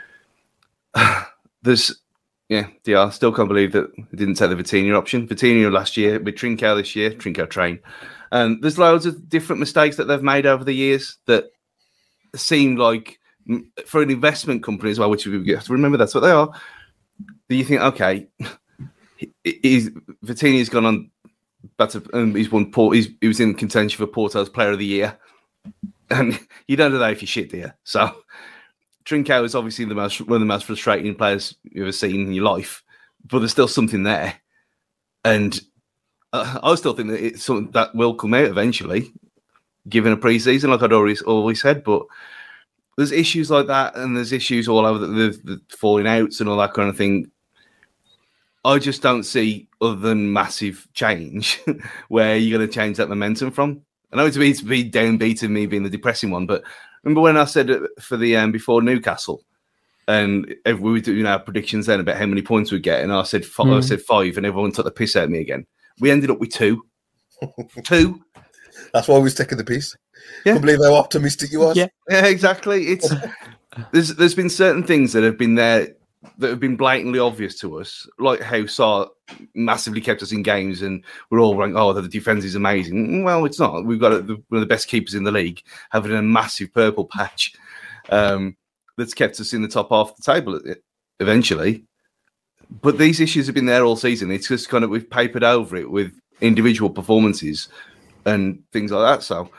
I still can't believe that they didn't take the Vitinha option. Vitinha last year, with Trincao this year, Trincao train. And there's loads of different mistakes that they've made over the years that seem like, for an investment company as well, which we have to remember that's what they are. Do you think, okay, Vitinha's gone on better, he's won he was in contention for Porto's Player of the Year. And you don't do that if you're shit, do you? So Trincao is obviously one of the most frustrating players you've ever seen in your life, but there's still something there. And I still think that it's something that will come out eventually, given a pre-season, like I'd always said. But there's issues like that, and there's issues all over the falling outs and all that kind of thing. I just don't see, other than massive change, where you're going to change that momentum from. I know it's be downbeating, me being the depressing one, but remember when I said for the before Newcastle, and we were doing our predictions then about how many points we'd get, and I said 5, and everyone took the piss out of me again. We ended up with 2. 2. That's why we was taking the piss. Yeah. Can't believe how optimistic you was. Yeah, exactly. It's there's been certain things that have been there that have been blatantly obvious to us, like how Sarr massively kept us in games, and we're all going, "Oh, the defense is amazing." Well, it's not. We've got one of the best keepers in the league, having a massive purple patch that's kept us in the top half of the table eventually. But these issues have been there all season. It's just kind of we've papered over it with individual performances and things like that. So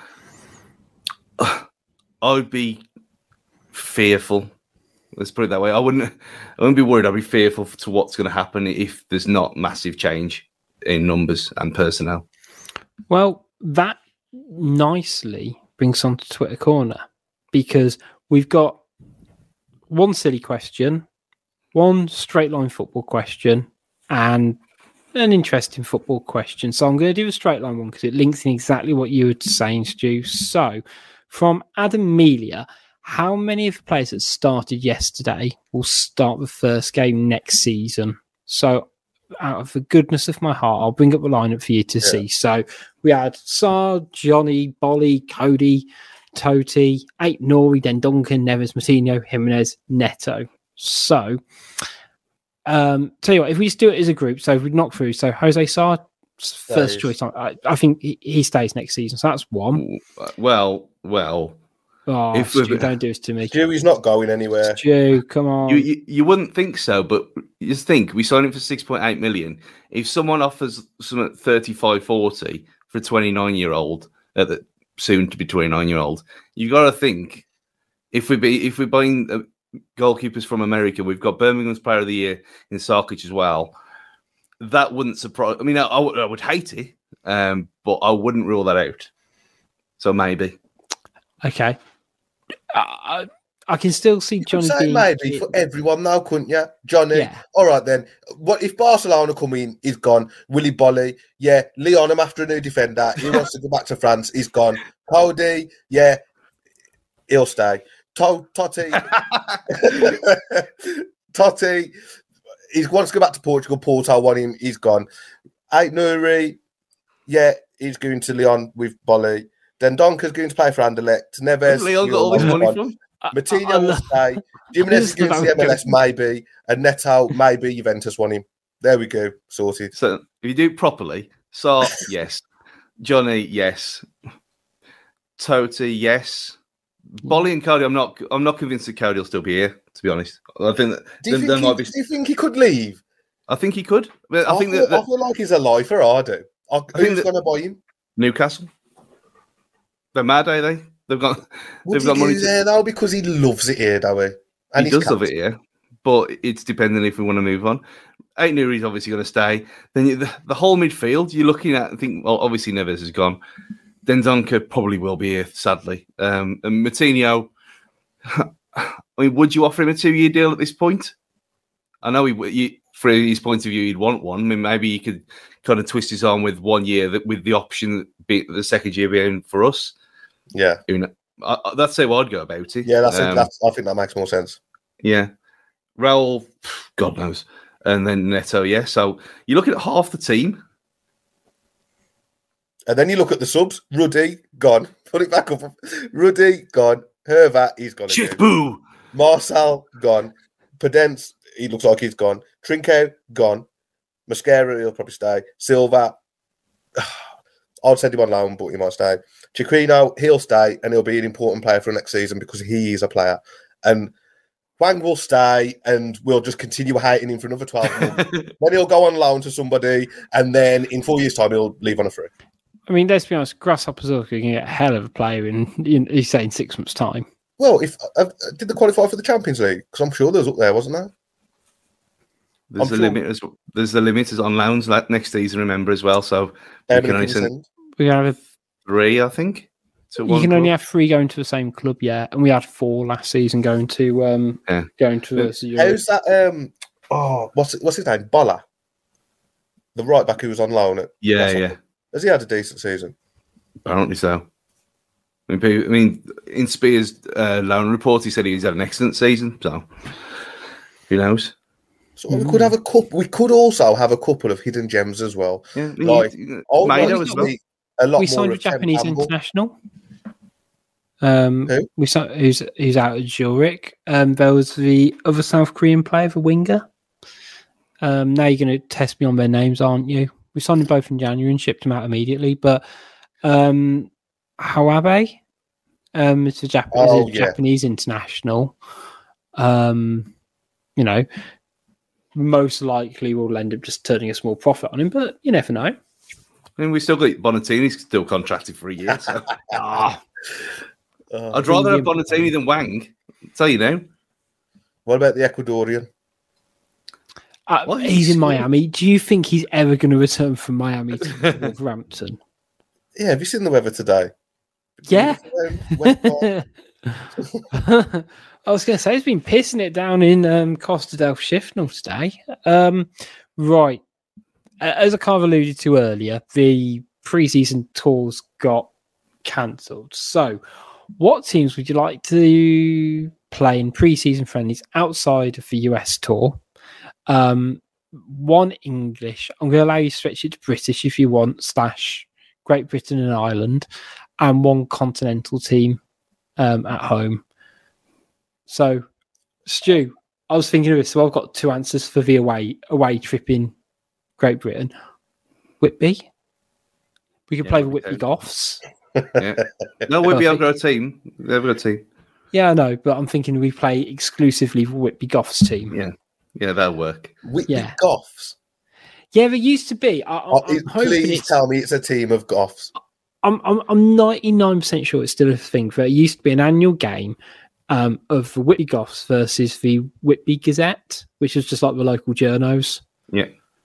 I'd be fearful. Let's put it that way. I wouldn't be worried. I'd be fearful to what's going to happen if there's not massive change in numbers and personnel. Well, that nicely brings on to Twitter Corner, because we've got one silly question, one straight line football question, and an interesting football question. So I'm going to do a straight line one because it links in exactly what you were saying, Stu. So from Adam Melia, how many of the players that started yesterday will start the first game next season? So out of the goodness of my heart, I'll bring up the lineup for you to see. So we had Sarr, Johnny, Bolly, Cody, Totti, Nori, then Duncan, Neves, Moutinho, Jimenez, Neto. So, tell you what, if we just do it as a group, so if we knock through, so Jose Sarr, first choice, I think he stays next season. So that's one. Well. Oh, Stu, don't do this to me. Stu, he's not going anywhere. Stu, come on. You wouldn't think so, but you just think we signed him for 6.8 million. If someone offers some at 35, 40 for a 29-year-old, soon to be 29-year-old, you got to think if we're buying goalkeepers from America, we've got Birmingham's Player of the Year in Sarkic as well. That wouldn't surprise. I mean, I would hate it, but I wouldn't rule that out. So maybe. Okay. I can still see Johnny. You could say maybe for everyone now, couldn't you? Johnny. Yeah. All right then. What if Barcelona come in? He's gone. Willy Bolly. Yeah. Leon, I'm after a new defender. He wants to go back to France. He's gone. Cody. Yeah. He'll stay. Totti. Totti. He wants to go back to Portugal. Porto want him. He's gone. Nuri. Yeah. He's going to Leon with Bolly. Then Donker's going to play for Anderlecht. Neves. Where's Leon got all this money from? Martinho will stay. Jimenez is going to the MLS, maybe. And Neto, maybe Juventus want him. There we go. Sorted. So if you do it properly, so yes. Johnny, yes. Totti, yes. Bolly and Cody, I'm not convinced that Cody will still be here, to be honest. I think that do you think he could leave? I think he could. I feel like he's a lifer, I do. Who's going to buy him? Newcastle. They're mad, are they? They've got money there though, because he loves it here, don't he? And he does love it here, but it's dependent if we want to move on. Aït-Nouri's obviously going to stay. Then the whole midfield, you're looking at, I think, well, obviously Neves is gone. Then Donker probably will be here, sadly. And Martinho, I mean, would you offer him a 2-year deal at this point? I know for his point of view, he'd want one. I mean, maybe he could kind of twist his arm with 1 year, with the option, the second year being for us. Yeah. That's how I'd go about it. Yeah, I think that makes more sense. Yeah. Raul, God knows. And then Neto, yeah. So you're looking at half the team. And then you look at the subs. Ruddy, gone. Put it back up. Ruddy, gone. Hervat, he's gone. Boo! Marcel, gone. Pedence, he looks like he's gone. Trinko, gone. Mascara, he'll probably stay. Silva, I'd send him on loan, but he might stay. Chiquino, he'll stay, and he'll be an important player for next season because he is a player. And Wang will stay, and we'll just continue hating him for another 12 months. Then he'll go on loan to somebody, and then in 4 years' time, he'll leave on a free. I mean, let's be honest, Grasshoppers are going to get a hell of a player in he's saying 6 months' time. Well, if did they qualify for the Champions League? Because I'm sure there's up there, wasn't there? There's the limit is on loans next season, remember, as well. So we can only send 3, I think. You can only have 3 going to the same club, yeah. And we had 4 last season going to Europe. How's that? What's his name? Bolla, the right back who was on loan at. Yeah. Has he had a decent season? Apparently so. I mean, in Spears' loan report, he said he's had an excellent season. So who knows? So we could have a couple. We could also have a couple of hidden gems as well. Yeah, like Maido as well. We signed a Japanese international. Who's out at Zurich. There was the other South Korean player, the winger. Now you're going to test me on their names, aren't you? We signed them both in January and shipped them out immediately. But Hawabe, it's a Japanese international. Most likely we'll end up just turning a small profit on him, but you never know. I mean, we still got Bonatini's still contracted for a year. So. I'd rather have Bonatini than Wang. I'll tell you now. What about the Ecuadorian? He's in Miami. Do you think he's ever going to return from Miami to Wolverhampton? Yeah, have you seen the weather today? Yeah. I was going to say, he's been pissing it down in Costa del Schiffnal today. Right. As I kind of alluded to earlier, the pre-season tours got cancelled. So, what teams would you like to play in pre-season friendlies outside of the US tour? 1 English. I'm going to allow you to stretch it to British if you want, / Great Britain and Ireland, and 1 continental team at home. So, Stu, I was thinking of this. So I've got 2 answers for the away trip in Great Britain. Whitby. We could play the Whitby Goths. Yeah. No, Whitby have got a team. They've got a team. Yeah, I know, but I'm thinking we play exclusively the Whitby Goths team. Yeah, that'll work. Whitby Goths? Yeah, there used to be. Please tell me it's a team of Goths. I'm 99% sure it's still a thing. There used to be an annual game of the Whitby Goths versus the Whitby Gazette, which is just like the local journos. Yeah.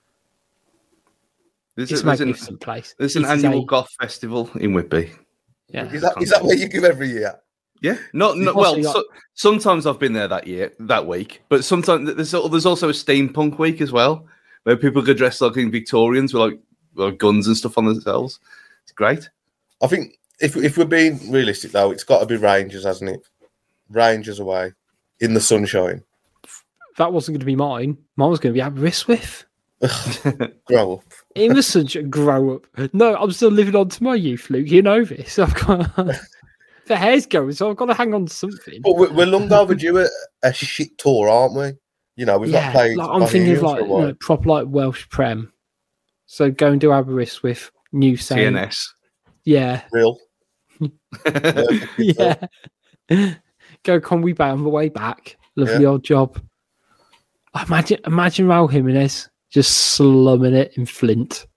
It's a magnificent place. There's an annual Goth festival in Whitby. Yeah. Is that what you give every year? Yeah, sometimes I've been there that week, but sometimes there's also a steampunk week as well, where people go dressed like in Victorians with like guns and stuff on themselves. It's great. I think if we're being realistic though, it's got to be Rangers, hasn't it? Rangers away in the sunshine. That wasn't going to be mine. Mine was going to be Aberystwyth. Grow up. Emerson grow up. No, I'm still living on to my youth, Luke. You know this. I've got the hair's going, so I've got to hang on to something. But we're long overdue a shit tour, aren't we? You know, we've not played. Like, I'm thinking of like proper like Welsh Prem. So go and do Aberystwyth, New Saint. TNS. Yeah. Real. Yeah. Go Conwy Bay on the way back. Lovely old job. Imagine Raul Jimenez just slumming it in Flint.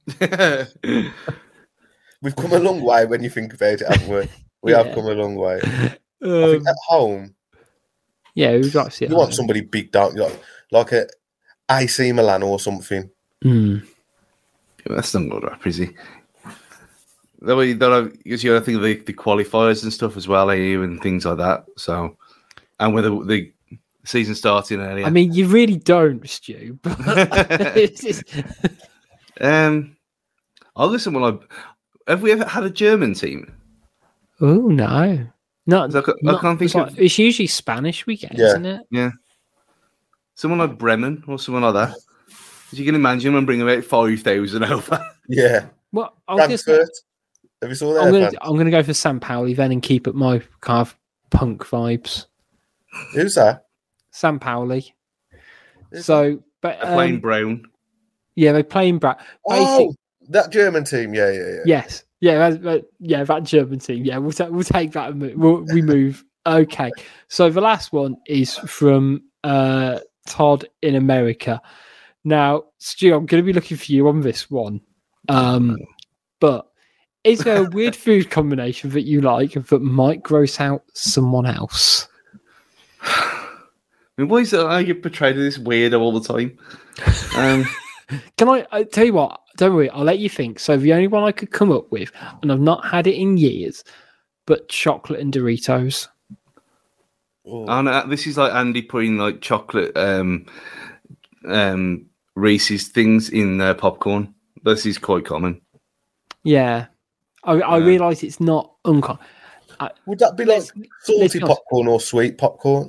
We've come a long way when you think about it, haven't we? We have come a long way. I think at home, we'd like to see it. You want somebody big, don't you? Like a AC Milan or something. Mm. Yeah, that's not good rap, is he? That way, because you think of the qualifiers and stuff as well, and things like that. So, and whether the season starting earlier. I mean, you really don't, Stu. I'll listen when have we ever had a German team? Oh no, I can't think of. It's usually Spanish we get, isn't it? Yeah, someone like Bremen or someone like that. You can imagine them bringing about 5,000 over. Yeah. Well, Frankfurt. Have you saw that? I'm going to go for St. Pauli then and keep up my kind of punk vibes. Who's that? St. Pauli. So, but they're playing Brown. Yeah, they play in Brown. Oh, that German team. Yeah. Yes. Yeah, that German team. Yeah, we'll take that and we move. Okay. So the last one is from Todd in America. Now, Stu, I'm going to be looking for you on this one. But is there a weird food combination that you like that might gross out someone else? I mean, why is it I get portrayed as this weirdo all the time? Can I tell you what? Don't worry, I'll let you think. So the only one I could come up with, and I've not had it in years, but chocolate and Doritos. And this is like Andy putting like chocolate Reese's things in popcorn. This is quite common. Yeah. I realise it's not uncommon. Would that be like salty popcorn or sweet popcorn?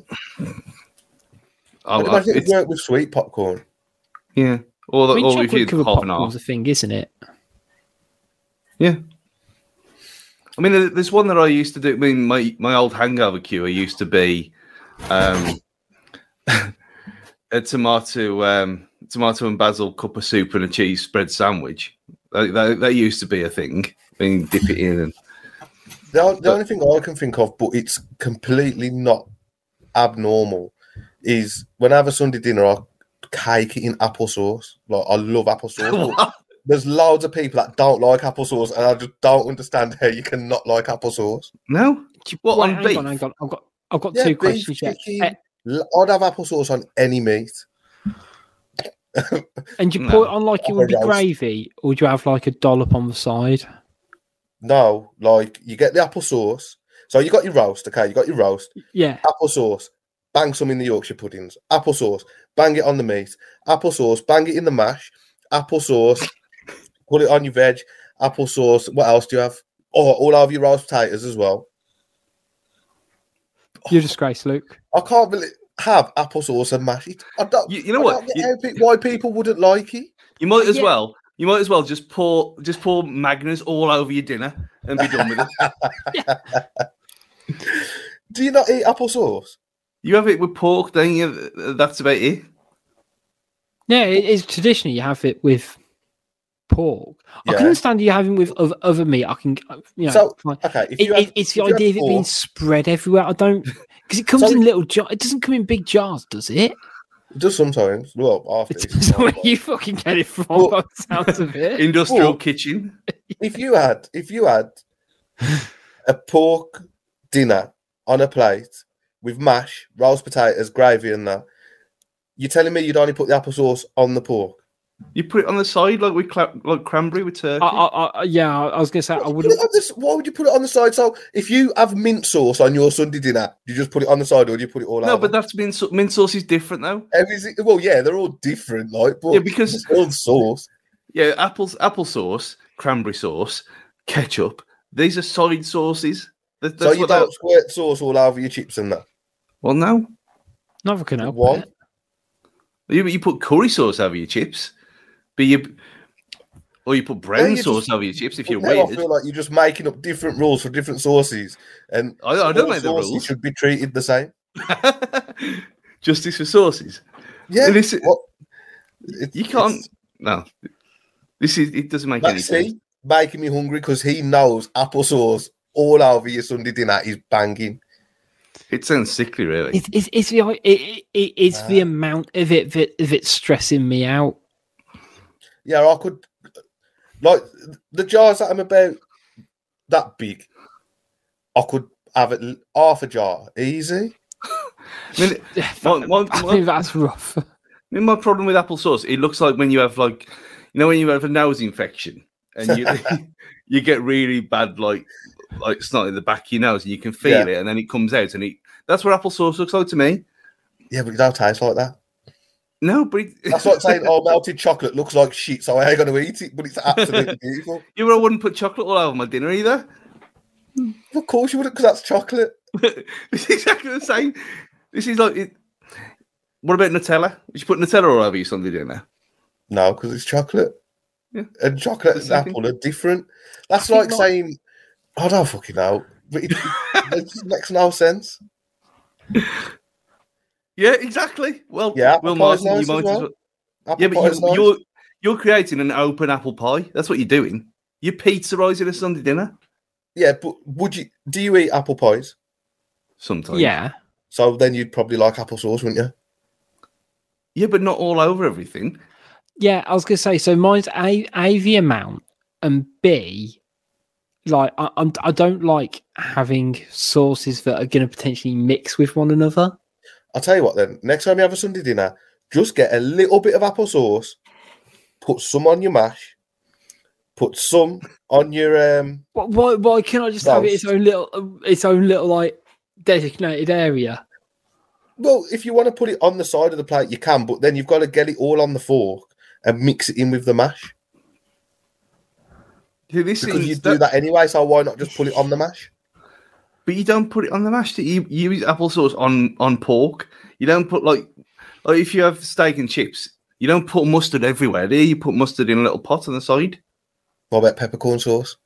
I'd imagine it work with sweet popcorn. Yeah. Or if you half an hour. Popcorn's a thing, isn't it? Yeah. I mean, there's one that I used to do. I mean, my old hangover cue used to be a tomato and basil cup of soup and a cheese spread sandwich. That used to be a thing. I mean, dip it in. The only thing I can think of, but it's completely not abnormal, is when I have a Sunday dinner, I cake it in applesauce. Like, I love applesauce. There's loads of people that don't like applesauce, and I just don't understand how you can not like applesauce. No? What, on beef? Hang on. I've got two questions. Chicken. I'd have applesauce on any meat. And you put it on like it would be gravy, or do you have like a dollop on the side? No, like you get the applesauce. So you got your roast, okay? You got your roast. Yeah. Applesauce, bang some in the Yorkshire puddings. Applesauce, bang it on the meat. Applesauce, bang it in the mash. Applesauce, put it on your veg. Applesauce, what else do you have? Oh, all over your roast potatoes as well. You're a disgrace, Luke. I can't really have applesauce and mash it. I don't. You know what? Why people wouldn't like it? You might as well. You might as well just pour Magners all over your dinner and be done with it. Do you not eat applesauce? You have it with pork, don't you? That's about it. Yeah, it's traditionally you have it with pork. Yeah. I can understand you having with other meat. I can, So, okay, it's the idea of it being spread everywhere. I don't, because it comes in little jars. It doesn't come in big jars, does it? It does sometimes. Well, after so where you fucking get it from? By the sounds of it, industrial kitchen. If you had a pork dinner on a plate with mash, roast potatoes, gravy, and that, you're telling me you'd only put the applesauce on the pork? You put it on the side like with like cranberry with turkey. Yeah, I was going to say I wouldn't. Why would you put it on the side? So if you have mint sauce on your Sunday dinner, you just put it on the side, or do you put it all over? No, but that's mint sauce is different though. Well, yeah, they're all different, like, but because it's all sauce. Yeah, apple sauce, cranberry sauce, ketchup. These are side sauces. So you don't squirt sauce all over your chips and that? Well, no. Never can help it. You put curry sauce over your chips. But Or you put brown you sauce just- over your chips if you're Now I weird. feel like you're just making up different rules for different sauces, and I don't all make the sauces rules. should be treated the same. Justice for sauces. Yeah, Listen, what? You can't. No, it doesn't make any That's sense. making me hungry because he knows applesauce all over your Sunday dinner is banging. It sounds sickly, really. It's the amount of it that's stressing me out. Yeah, I could like the jars that I'm about that big. I could have it half a jar easy. I mean, I think that's rough. my problem with applesauce, it looks like when you have when you have a nose infection and you you get really bad like snot in the back of your nose and you can feel it and then it comes out and that's what applesauce looks like to me. Yeah, but it don't taste like that. No, but That's like saying, "Oh, melted chocolate looks like shit, so I ain't going to eat it." But it's absolutely beautiful. I wouldn't put chocolate all over my dinner either. Of course you wouldn't, because that's chocolate. It's exactly the same. This is like it. What about Nutella? Would you put Nutella all over your Sunday dinner? No, because it's chocolate. Yeah. And chocolate and apple are different. That's like saying, I don't fucking know. But it just makes no sense. Yeah, exactly. Well, Yeah, Will apple pie's Martin, nice you as might as well. well. Apple Yeah, pie but is nice. you're creating an open apple pie. That's what you're doing. You're pizzerising a Sunday dinner. Yeah, but do you eat apple pies? Sometimes. Yeah. So then you'd probably like applesauce, wouldn't you? Yeah, but not all over everything. Yeah, I was gonna say. So mine's A the amount, and B, like I don't like having sauces that are gonna potentially mix with one another. I'll tell you what then. Next time you have a Sunday dinner, just get a little bit of applesauce, put some on your mash, put some on your Why can't I just have it its own little like designated area? Well, if you want to put it on the side of the plate, you can, but then you've got to get it all on the fork and mix it in with the mash. Yeah, Because you do that anyway, so why not just put it on the mash? But you don't put it on the mash. You use applesauce on pork. You don't put like if you have steak and chips, you don't put mustard everywhere, do you? You put mustard in a little pot on the side. What about peppercorn sauce?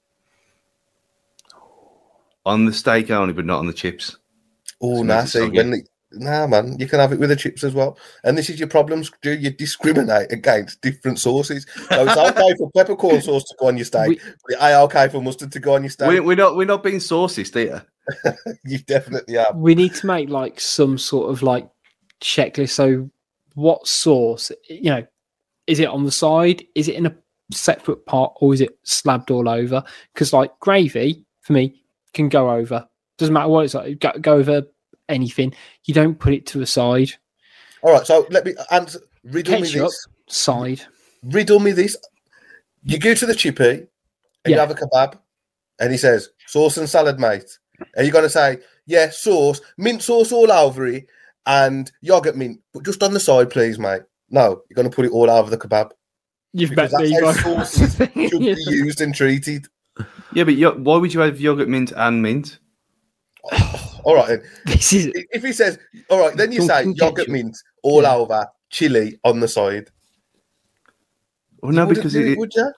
On the steak only, but not on the chips. Oh, It's nah, making see, soggy. nah, man, you can have it with the chips as well. And this is your problem, Stu. You discriminate against different sauces. So it's okay for peppercorn sauce to go on your steak, but it ain't okay for mustard to go on your steak. We're not being saucist, here. You definitely have. We need to make like some sort of like checklist. So what sauce, is it on the side? Is it in a separate pot or is it slabbed all over? Because like gravy for me can go over. Doesn't matter what it's like, go over anything. You don't put it to the side. All right, so let me answer. Riddle me Ketchup, this. side. Riddle me this. You go to the chippy and you Yeah. have a kebab, and he says, sauce and salad, mate. And you're going to say, yeah, sauce, mint sauce all over it, and yogurt mint, but just on the side, please, mate. No, you're going to put it all over the kebab. You've Because met that's me. how bro. sauces should be used and treated. Yeah, but why would you have yogurt mint and mint? All right, then. This is If he says, all right, then you say Talking yogurt ketchup. mint all Yeah. over, chili on the side. Well, no, Wouldn't because do it, would you?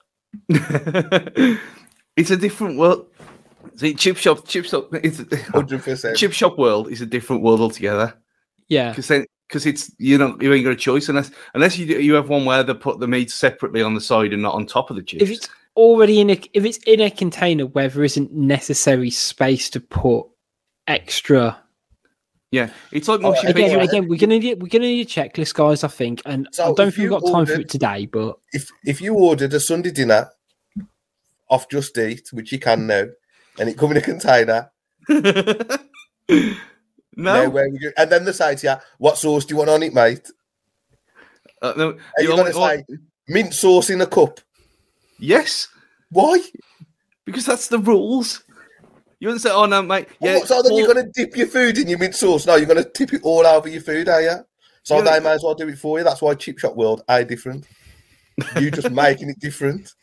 it's a different world. See, chip shop. It's 100%. chip shop world is a different world altogether. yeah. Because it's you ain't got a choice unless you have one where they put the meat separately on the side and not on top of the chips. If it's already if it's in a container where there isn't necessary space to put extra. Yeah, it's like Oh, mushy again, pizza. Again, we're gonna need a checklist, guys. I think, and So I don't if think we've you got time for ordered- it today. But If you ordered a Sunday dinner off Just Eat, which you can now, and it come in a container, now No, where would you, and then they say to you, what sauce do you want on it, mate? no. And you're going to say, mint sauce in a cup. yes, Why? because that's the rules. You wouldn't say, "Oh no, mate." Yeah, So then you're Paul- going to dip your food in your mint sauce. No, you're going to tip it all over your food, are you? So Yeah. they may as well do it for you. That's why Chip Shop World are different. You just making it different.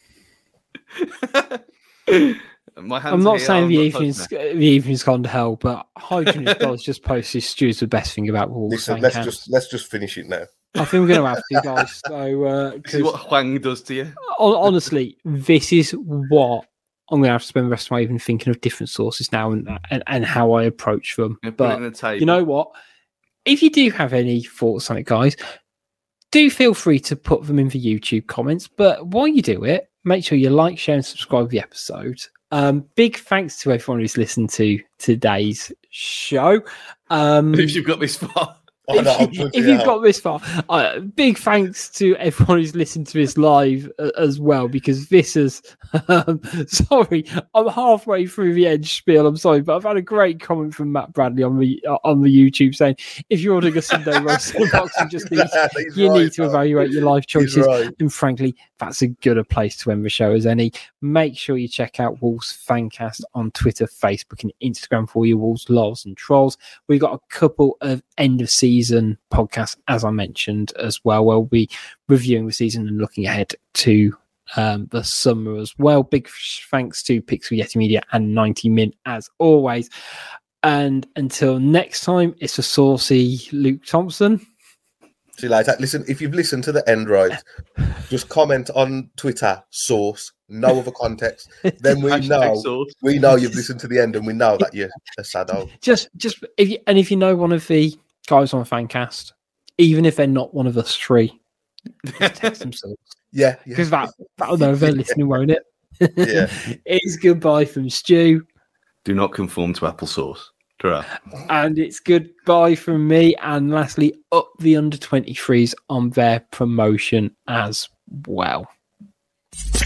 My hands I'm are not here, saying I'm the not evening's touching it. the evening's gone to hell, but Hygienist does just posted Stu's the best thing about Wolves. Listen, saying let's counts. just finish it now. I think we're going to have to, guys. So, This is what Huang does to you. honestly, this is what I'm going to have to spend the rest of my evening thinking of different sources now and how I approach them. Yeah, put it But in a table. you know what? If you do have any thoughts on it, guys, do feel free to put them in the YouTube comments. But while you do it, make sure you like, share, and subscribe to the episode. Big thanks to everyone who's listened to today's show. If you've got this far. If you've got this far, big thanks to everyone who's listened to this live as well, because this is sorry, I'm halfway through the edge spiel. I'm sorry, but I've had a great comment from Matt Bradley on the YouTube saying, if you're ordering a Sunday roast in a box, you need to evaluate your life choices. Right. And frankly, that's as good a place to end the show as any. Make sure you check out Wolves Fancast on Twitter, Facebook, and Instagram for your Wolves loves and trolls. We've got a couple of end of season podcasts, as I mentioned, as well, where we'll be reviewing the season and looking ahead to the summer as well. Big thanks to Pixel Yeti Media and 90 Min as always. And until next time, it's a saucy Luke Thompson. See you later. Listen, if you've listened to the end right, just comment on Twitter, source, no other context. Then we know you've listened to the end, and we know that you're a sado. Just if you know one of the guys on Fancast, even if they're not one of us three, just text them source. Yeah, Because that'll know they're listening, won't it? Yeah. It's goodbye from Stu. Do not conform to applesauce. Ta-ra. And it's goodbye from me. And lastly, up the under 23s on their promotion as well.